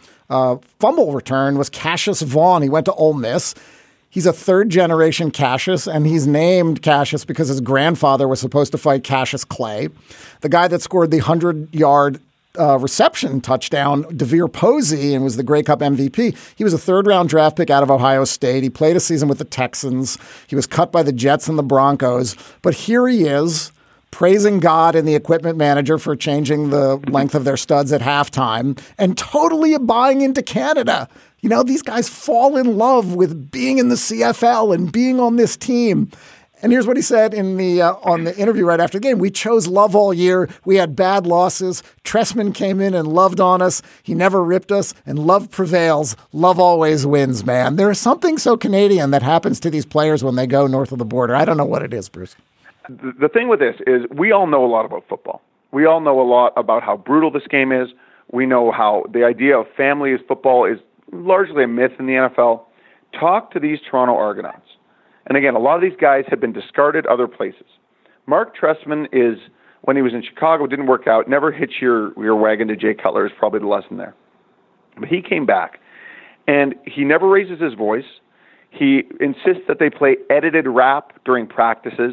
fumble return was Cassius Vaughn. He went to Ole Miss. He's a third-generation Cassius, and he's named Cassius because his grandfather was supposed to fight Cassius Clay. The guy that scored the 100-yard reception touchdown, DeVere Posey, and was the Grey Cup MVP, he was a third-round draft pick out of Ohio State. He played a season with the Texans. He was cut by the Jets and the Broncos. But here he is, praising God and the equipment manager for changing the length of their studs at halftime, and totally buying into Canada. These guys fall in love with being in the CFL and being on this team. And here's what he said in the on the interview right after the game. We chose love all year. We had bad losses. Trestman came in and loved on us. He never ripped us, and love prevails. Love always wins, man. There is something so Canadian that happens to these players when they go north of the border. I don't know what it is, Bruce. The thing with this is we all know a lot about football. We all know a lot about how brutal this game is. We know how the idea of family as football is largely a myth in the NFL. Talk to these Toronto Argonauts. And again, a lot of these guys have been discarded other places. Mark Trestman is, when he was in Chicago, didn't work out. Never hitch your wagon to Jay Cutler is probably the lesson there. But he came back, and he never raises his voice. He insists that they play edited rap during practices.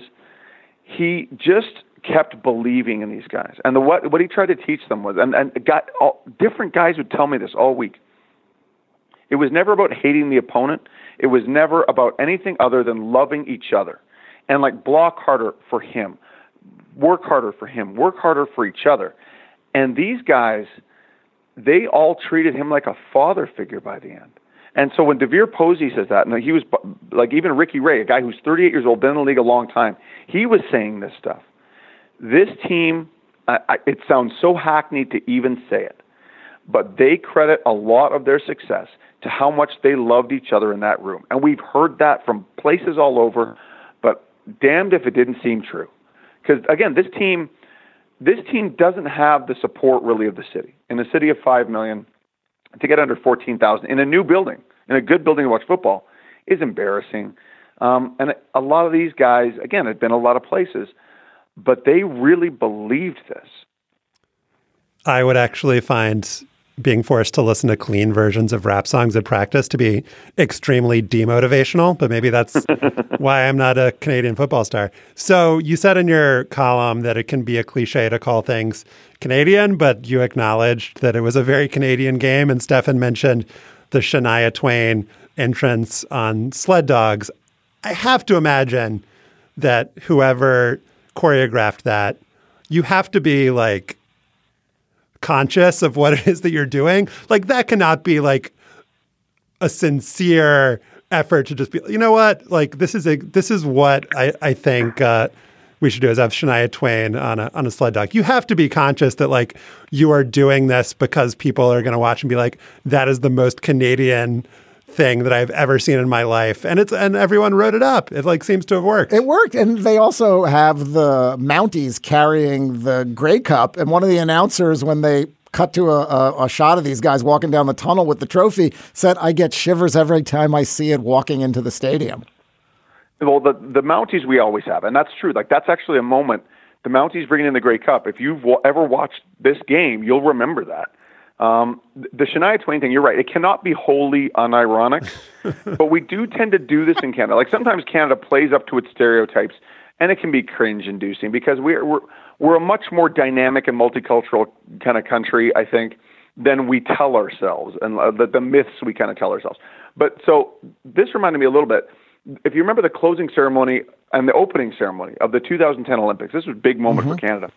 He just kept believing in these guys. And what he tried to teach them was, and different guys would tell me this all week, it was never about hating the opponent. It was never about anything other than loving each other. And block harder for him, work harder for him, work harder for each other. And these guys, they all treated him like a father figure by the end. And so when DeVere Posey says that, and he was even Ricky Ray, a guy who's 38 years old, been in the league a long time, he was saying this stuff. This team, it sounds so hackneyed to even say it, but they credit a lot of their success to how much they loved each other in that room. And we've heard that from places all over, but damned if it didn't seem true. Because, again, this team doesn't have the support, really, of the city. In a city of 5 million, to get under 14,000 in a new building, in a good building to watch football, is embarrassing. And a lot of these guys, again, had been a lot of places, but they really believed this. I would actually find being forced to listen to clean versions of rap songs at practice to be extremely demotivational, but maybe that's why I'm not a Canadian football star. So you said in your column that it can be a cliche to call things Canadian, but you acknowledged that it was a very Canadian game, and Stefan mentioned the Shania Twain entrance on Sled Dogs. I have to imagine that whoever choreographed that, you have to be conscious of what it is that you're doing. That cannot be a sincere effort to just be, you know what, this is what I think we should do, is have Shania Twain on a sled dog. You have to be conscious that you are doing this because people are going to watch and be like, that is the most Canadian thing that I've ever seen in my life. And everyone wrote it up. It seems to have worked. It worked. And they also have the Mounties carrying the Grey Cup. And one of the announcers, when they cut to a shot of these guys walking down the tunnel with the trophy, said, I get shivers every time I see it walking into the stadium. Well, the Mounties we always have. And that's true. That's actually a moment. The Mounties bringing in the Grey Cup. If you've ever watched this game, you'll remember that. The Shania Twain thing, you're right. It cannot be wholly unironic, but we do tend to do this in Canada. Sometimes Canada plays up to its stereotypes, and it can be cringe-inducing because we're a much more dynamic and multicultural kind of country, I think, than we tell ourselves, and the myths we kind of tell ourselves. But so this reminded me a little bit. If you remember the closing ceremony and the opening ceremony of the 2010 Olympics. This was a big moment for Canada.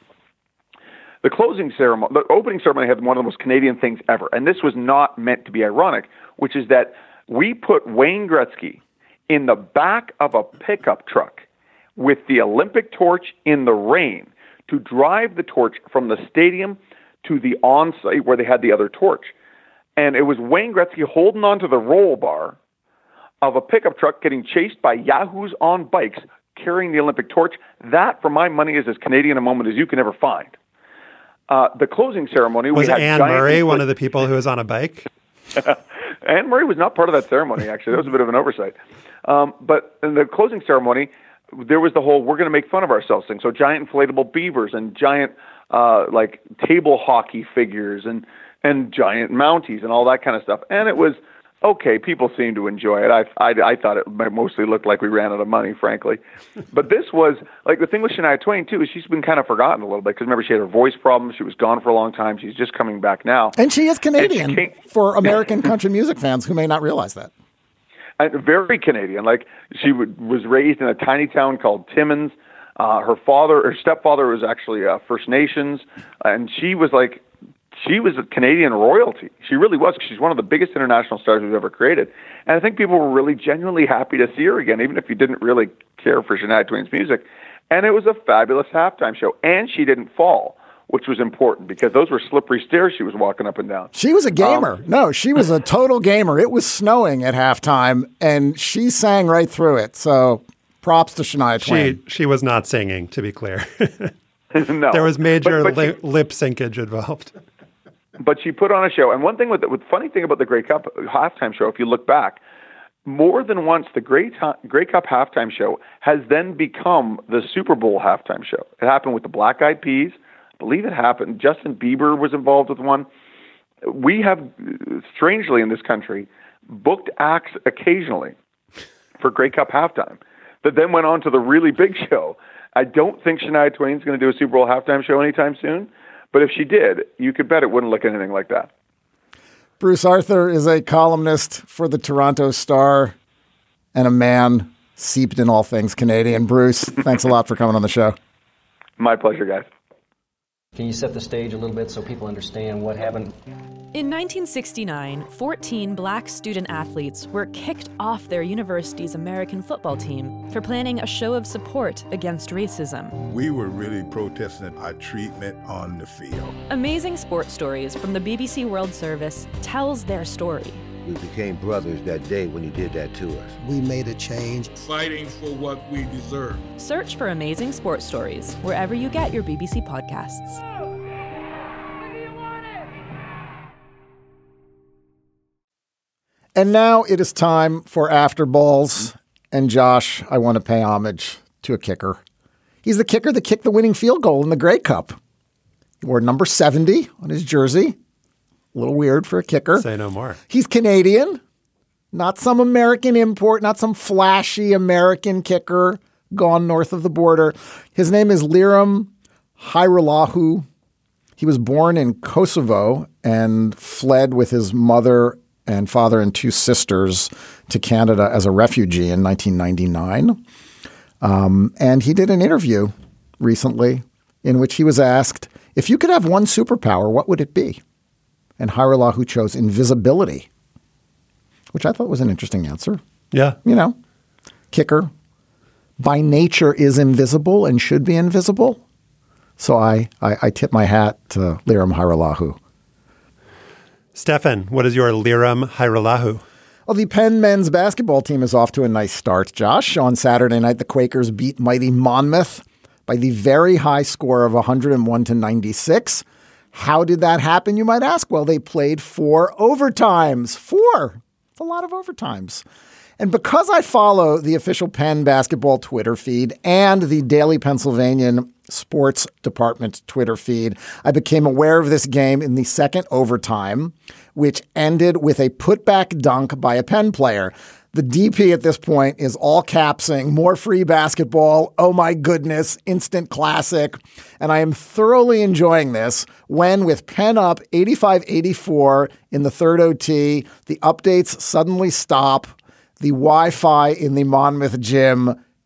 The opening ceremony had one of the most Canadian things ever, and this was not meant to be ironic, which is that we put Wayne Gretzky in the back of a pickup truck with the Olympic torch in the rain to drive the torch from the stadium to the on-site where they had the other torch. And it was Wayne Gretzky holding onto the roll bar of a pickup truck getting chased by yahoos on bikes carrying the Olympic torch. That, for my money, is as Canadian a moment as you can ever find. The closing ceremony was Anne Murray one of the people who was on a bike? Anne Murray was not part of that ceremony, actually. That was a bit of an oversight. But in the closing ceremony, there was the whole "we're going to make fun of ourselves" thing. So giant inflatable beavers and giant like table hockey figures and giant Mounties and all that kind of stuff. And it was okay. People seemed to enjoy it. I thought it mostly looked like we ran out of money, frankly. But this was like the thing with Shania Twain too is she's been kind of forgotten a little bit because remember she had her voice problems. She was gone for a long time. She's just coming back now. And she is Canadian for American country music fans who may not realize that. Very Canadian. Like she was raised in a tiny town called Timmins. Her stepfather was actually First Nations, and she was a Canadian royalty. She really was. She's one of the biggest international stars we've ever created. And I think people were really genuinely happy to see her again, even if you didn't really care for Shania Twain's music. And it was a fabulous halftime show. And she didn't fall, which was important because those were slippery stairs she was walking up and down. She was a gamer. No, she was a total gamer. It was snowing at halftime, and she sang right through it. So props to Shania Twain. She was not singing, to be clear. No. There was major lip syncage involved. But she put on a show. And one thing with the funny thing about the Grey Cup halftime show, if you look back, more than once the Grey Cup halftime show has then become the Super Bowl halftime show. It happened with the Black Eyed Peas. I believe it happened. Justin Bieber was involved with one. We have, strangely in this country, booked acts occasionally for Grey Cup halftime that then went on to the really big show. I don't think Shania Twain's going to do a Super Bowl halftime show anytime soon. But if she did, you could bet it wouldn't look anything like that. Bruce Arthur is a columnist for the Toronto Star and a man seeped in all things Canadian. Bruce, thanks a lot for coming on the show. My pleasure, guys. Can you set the stage a little bit so people understand what happened? In 1969, 14 black student athletes were kicked off their university's American football team for planning a show of support against racism. We were really protesting our treatment on the field. Amazing Sports Stories from the BBC World Service tells their story. We became brothers that day when he did that to us. We made a change. Fighting for what we deserve. Search for Amazing Sports Stories wherever you get your BBC podcasts. And now it is time for After Balls. And Josh, I want to pay homage to a kicker. He's the kicker that kicked the winning field goal in the Grey Cup. He wore number 70 on his jersey. A little weird for a kicker. Say no more. He's Canadian, not some American import, not some flashy American kicker gone north of the border. His name is Lirim Hajrullahu. He was born in Kosovo and fled with his mother and father and two sisters to Canada as a refugee in 1999. And he did an interview recently in which he was asked, if you could have one superpower, what would it be? And Hajrullahu chose invisibility, which I thought was an interesting answer. Yeah. You know, kicker by nature is invisible and should be invisible. So I tip my hat to Lirim Hajrullahu. Stefan, what is your Lirim Hajrullahu? Well, the Penn men's basketball team is off to a nice start, Josh. On Saturday night, the Quakers beat mighty Monmouth by the very high score of 101-96. How did that happen, you might ask? Well, they played 4 overtimes. 4. It's a lot of overtimes. And because I follow the official Penn basketball Twitter feed and the Daily Pennsylvanian Sports Department Twitter feed, I became aware of this game in the second overtime, which ended with a putback dunk by a Penn player. The DP at this point is all capsing, more free basketball, oh my goodness, instant classic. And I am thoroughly enjoying this when, with Penn up 85-84 in the third OT, the updates suddenly stop. The Wi-Fi in the Monmouth gym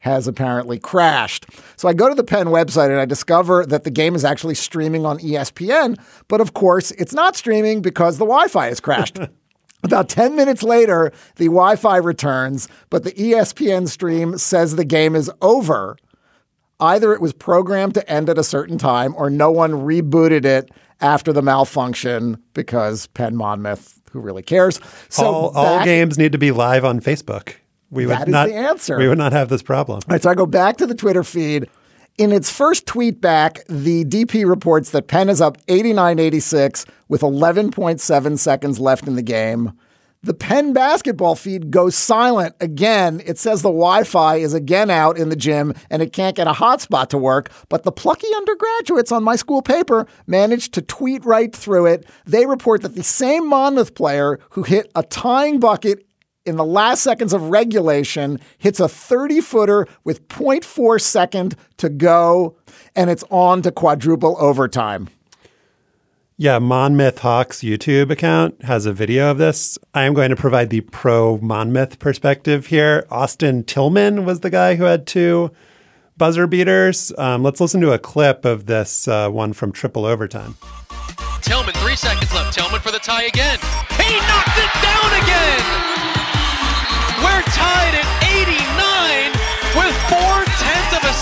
has apparently crashed. So I go to the Penn website and I discover that the game is actually streaming on ESPN. But of course, it's not streaming because the Wi-Fi has crashed. About 10 minutes later, the Wi-Fi returns, but the ESPN stream says the game is over. Either it was programmed to end at a certain time or no one rebooted it after the malfunction because Penn Monmouth, who really cares? So all games need to be live on Facebook. That is the answer. We would not have this problem. All right, so I go back to the Twitter feed. In its first tweet back, the DP reports that Penn is up 89-86 with 11.7 seconds left in the game. The Penn basketball feed goes silent again. It says the Wi-Fi is again out in the gym and it can't get a hotspot to work. But the plucky undergraduates on my school paper managed to tweet right through it. They report that the same Monmouth player who hit a tying bucket in the last seconds of regulation hits a 30-footer with 0.4 second to go, and it's on to quadruple overtime. Yeah, Monmouth Hawks YouTube account has a video of this. I am going to provide the pro Monmouth perspective here. Austin Tillman was the guy who had 2 buzzer beaters. Let's listen to a clip of this one from triple overtime. Tillman, 3 seconds left. Tillman for the tie again. He knocked it down again! We're tied at 89 with 0.4 of a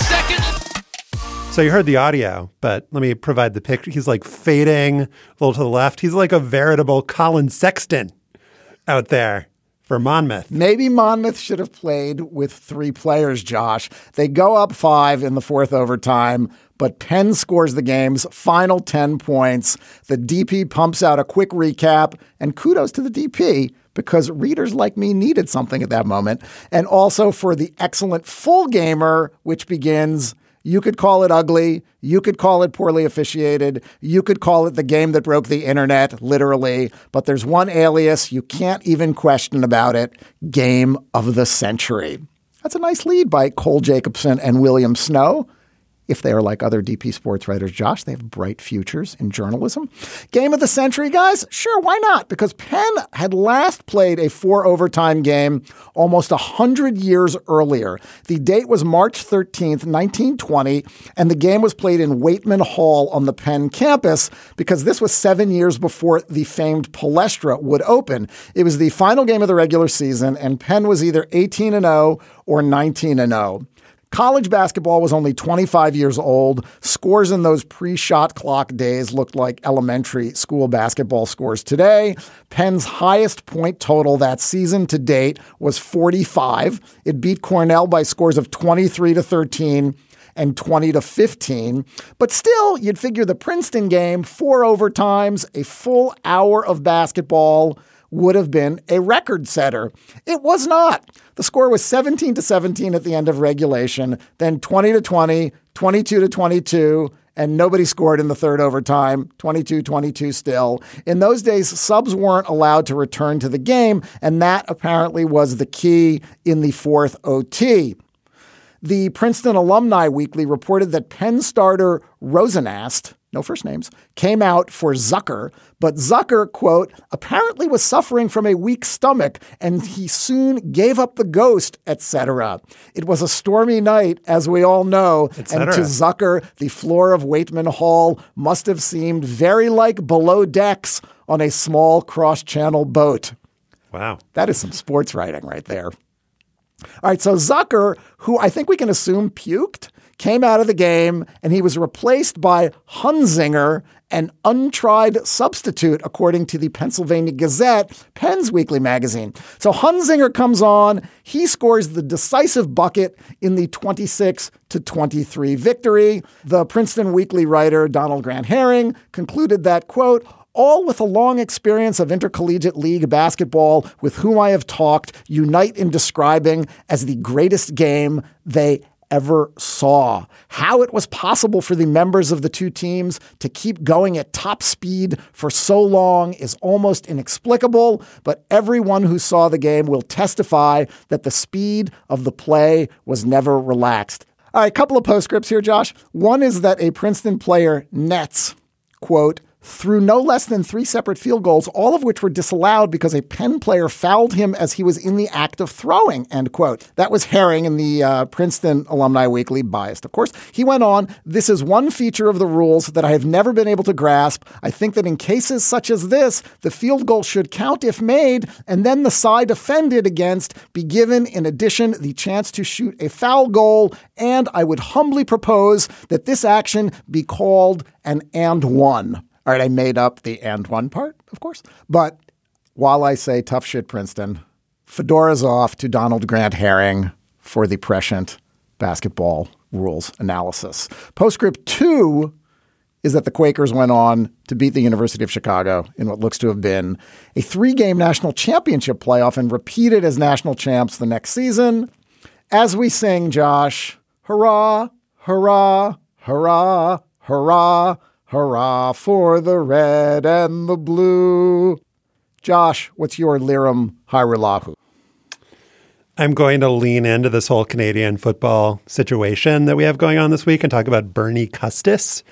second. So you heard the audio, but let me provide the picture. He's like fading a little to the left. He's like a veritable Colin Sexton out there for Monmouth. Maybe Monmouth should have played with 3 players, Josh. They go up 5 in the 4th overtime, but Penn scores the game's final 10 points. The DP pumps out a quick recap, and kudos to the DP because readers like me needed something at that moment. And also for the excellent full gamer, which begins, you could call it ugly, you could call it poorly officiated, you could call it the game that broke the internet, literally, but there's one alias you can't even question about it, Game of the Century. That's a nice lead by Cole Jacobson and William Snow. If they are like other DP sports writers, Josh, they have bright futures in journalism. Game of the century, guys? Sure, why not? Because Penn had last played a 4-overtime game almost 100 years earlier. The date was March 13th, 1920, and the game was played in Waitman Hall on the Penn campus because this was 7 years before the famed Palestra would open. It was the final game of the regular season, and Penn was either 18-0 or 19-0. College basketball was only 25 years old. Scores in those pre-shot clock days looked like elementary school basketball scores today. Penn's highest point total that season to date was 45. It beat Cornell by scores of 23-13 and 20-15. But still, you'd figure the Princeton game, 4 overtimes, a full hour of basketball, would have been a record setter. It was not. The score was 17-17 at the end of regulation, then 20-20, 22-22, and nobody scored in the 3rd overtime, 22-22 still. In those days, subs weren't allowed to return to the game, and that apparently was the key in the 4th OT. The Princeton Alumni Weekly reported that Penn starter Rosenast, no first names, came out for Zucker, but Zucker, quote, apparently was suffering from a weak stomach and he soon gave up the ghost, etc. It was a stormy night, as we all know, and to Zucker, the floor of Waitman Hall must have seemed very like below decks on a small cross-channel boat. Wow. That is some sports writing right there. All right, so Zucker, who I think we can assume puked, came out of the game, and he was replaced by Hunzinger, an untried substitute, according to the Pennsylvania Gazette, Penn's weekly magazine. So Hunzinger comes on. He scores the decisive bucket in the 26-23 victory. The Princeton Weekly writer, Donald Grant Herring, concluded that, quote, all with a long experience of intercollegiate league basketball with whom I have talked unite in describing as the greatest game they ever saw. How it was possible for the members of the two teams to keep going at top speed for so long is almost inexplicable, but everyone who saw the game will testify that the speed of the play was never relaxed. All right, a couple of postscripts here, Josh. One is that a Princeton player nets, quote, threw no less than 3 separate field goals, all of which were disallowed because a Penn player fouled him as he was in the act of throwing, end quote. That was Herring in the Princeton Alumni Weekly, biased, of course. He went on, "This is one feature of the rules that I have never been able to grasp. I think that in cases such as this, the field goal should count if made, and then the side offended against be given, in addition, the chance to shoot a foul goal, and I would humbly propose that this action be called an and one." All right, I made up the and one part, of course. But while I say tough shit, Princeton, fedoras off to Donald Grant Herring for the prescient basketball rules analysis. Postscript 2 is that the Quakers went on to beat the University of Chicago in what looks to have been a 3-game national championship playoff and repeated as national champs the next season. As we sing, Josh, hurrah, hurrah, hurrah, hurrah, hurrah for the red and the blue. Josh, what's your Lirum Hairulahu? I'm going to lean into this whole Canadian football situation that we have going on this week and talk about Bernie Custis.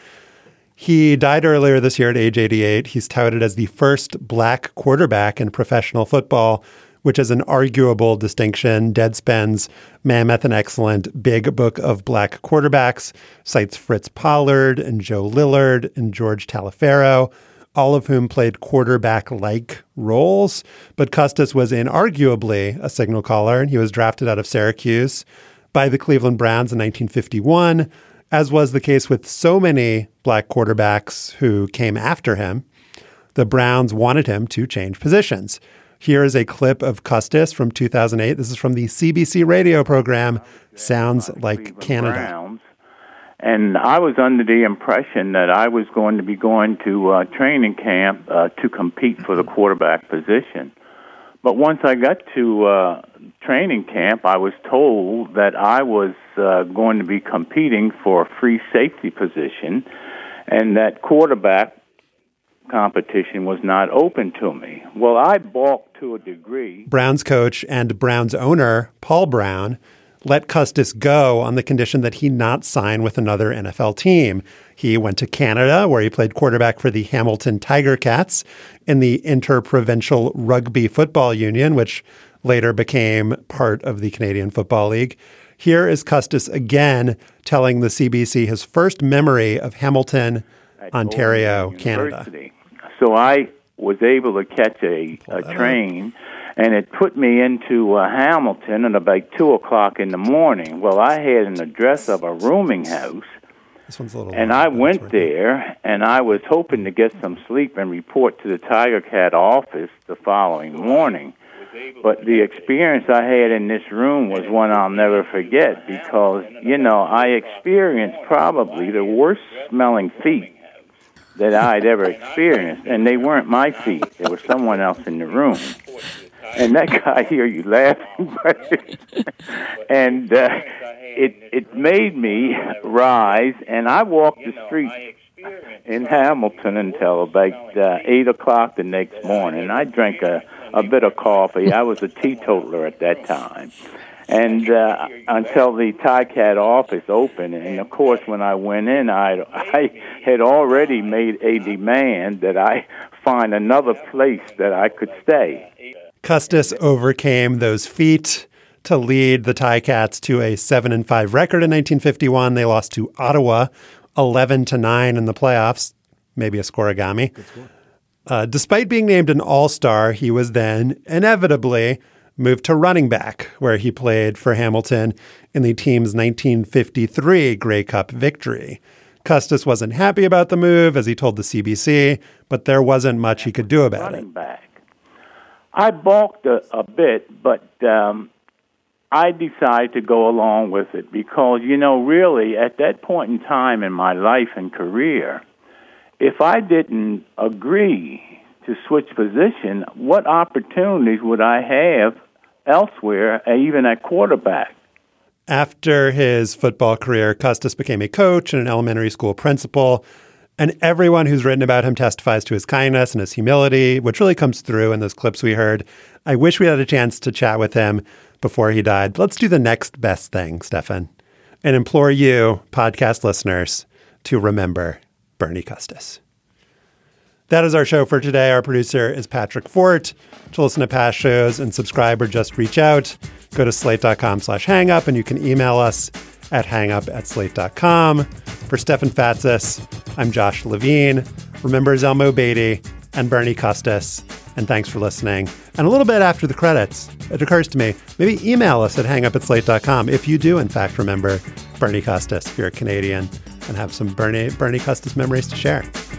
He died earlier this year at age 88. He's touted as the first black quarterback in professional football, which is an arguable distinction. Deadspin's mammoth and excellent Big Book of Black Quarterbacks cites Fritz Pollard and Joe Lillard and George Taliaferro, all of whom played quarterback-like roles. But Custis was inarguably a signal caller, and he was drafted out of Syracuse by the Cleveland Browns in 1951, as was the case with so many black quarterbacks who came after him. The Browns wanted him to change positions. Here is a clip of Custis from 2008. This is from the CBC radio program, Sounds Like Canada. Browns. And I was under the impression that I was going to be going to training camp to compete for the quarterback position. But once I got to training camp, I was told that I was going to be competing for a free safety position and that quarterback competition was not open to me. Well, I balked to a degree. Browns coach and Browns owner, Paul Brown, let Custis go on the condition that he not sign with another NFL team. He went to Canada, where he played quarterback for the Hamilton Tiger Cats in the Interprovincial Rugby Football Union, which later became part of the Canadian Football League. Here is Custis again telling the CBC his first memory of Hamilton, Ontario, Canada. So I was able to catch a train, and it put me into Hamilton at about 2 o'clock in the morning. Well, I had an address of a rooming house, and I went there, and I was hoping to get some sleep and report to the Tiger Cat office the following morning. But the experience I had in this room was one I'll never forget because, I experienced probably the worst smelling feet that I'd ever experienced, and they weren't my feet. There was someone else in the room. And that guy here, you laughing, and it made me rise, and I walked the street in Hamilton until about 8 o'clock the next morning. I drank a bit of coffee. I was a teetotaler at that time. And until the Ticat office opened, and of course, when I went in, I had already made a demand that I find another place that I could stay. Custis overcame those feat to lead the Ticats to a 7-5 record in 1951. They lost to Ottawa 11-9 in the playoffs, maybe a scoregami. Despite being named an all-star, he was then inevitably moved to running back, where he played for Hamilton in the team's 1953 Grey Cup victory. Custis wasn't happy about the move, as he told the CBC, but there wasn't much he could do about it. I balked a bit, but I decided to go along with it because, really, at that point in time in my life and career, if I didn't agree to switch position, what opportunities would I have elsewhere, even at quarterback? After his football career, Custis became a coach and an elementary school principal, and everyone who's written about him testifies to his kindness and his humility, which really comes through in those clips we heard. I wish we had a chance to chat with him before he died. Let's do the next best thing, Stefan, and implore you, podcast listeners, to remember Bernie Custis. That is our show for today. Our producer is Patrick Fort. To listen to past shows and subscribe or just reach out, go to slate.com/hangup, and you can email us at hangup@slate.com. For Stefan Fatsis, I'm Josh Levine. Remember Zelmo Beatty and Bernie Custis. And thanks for listening. And a little bit after the credits, it occurs to me, maybe email us at hangup@slate.com if you do, in fact, remember Bernie Custis, if you're a Canadian and have some Bernie Custis memories to share.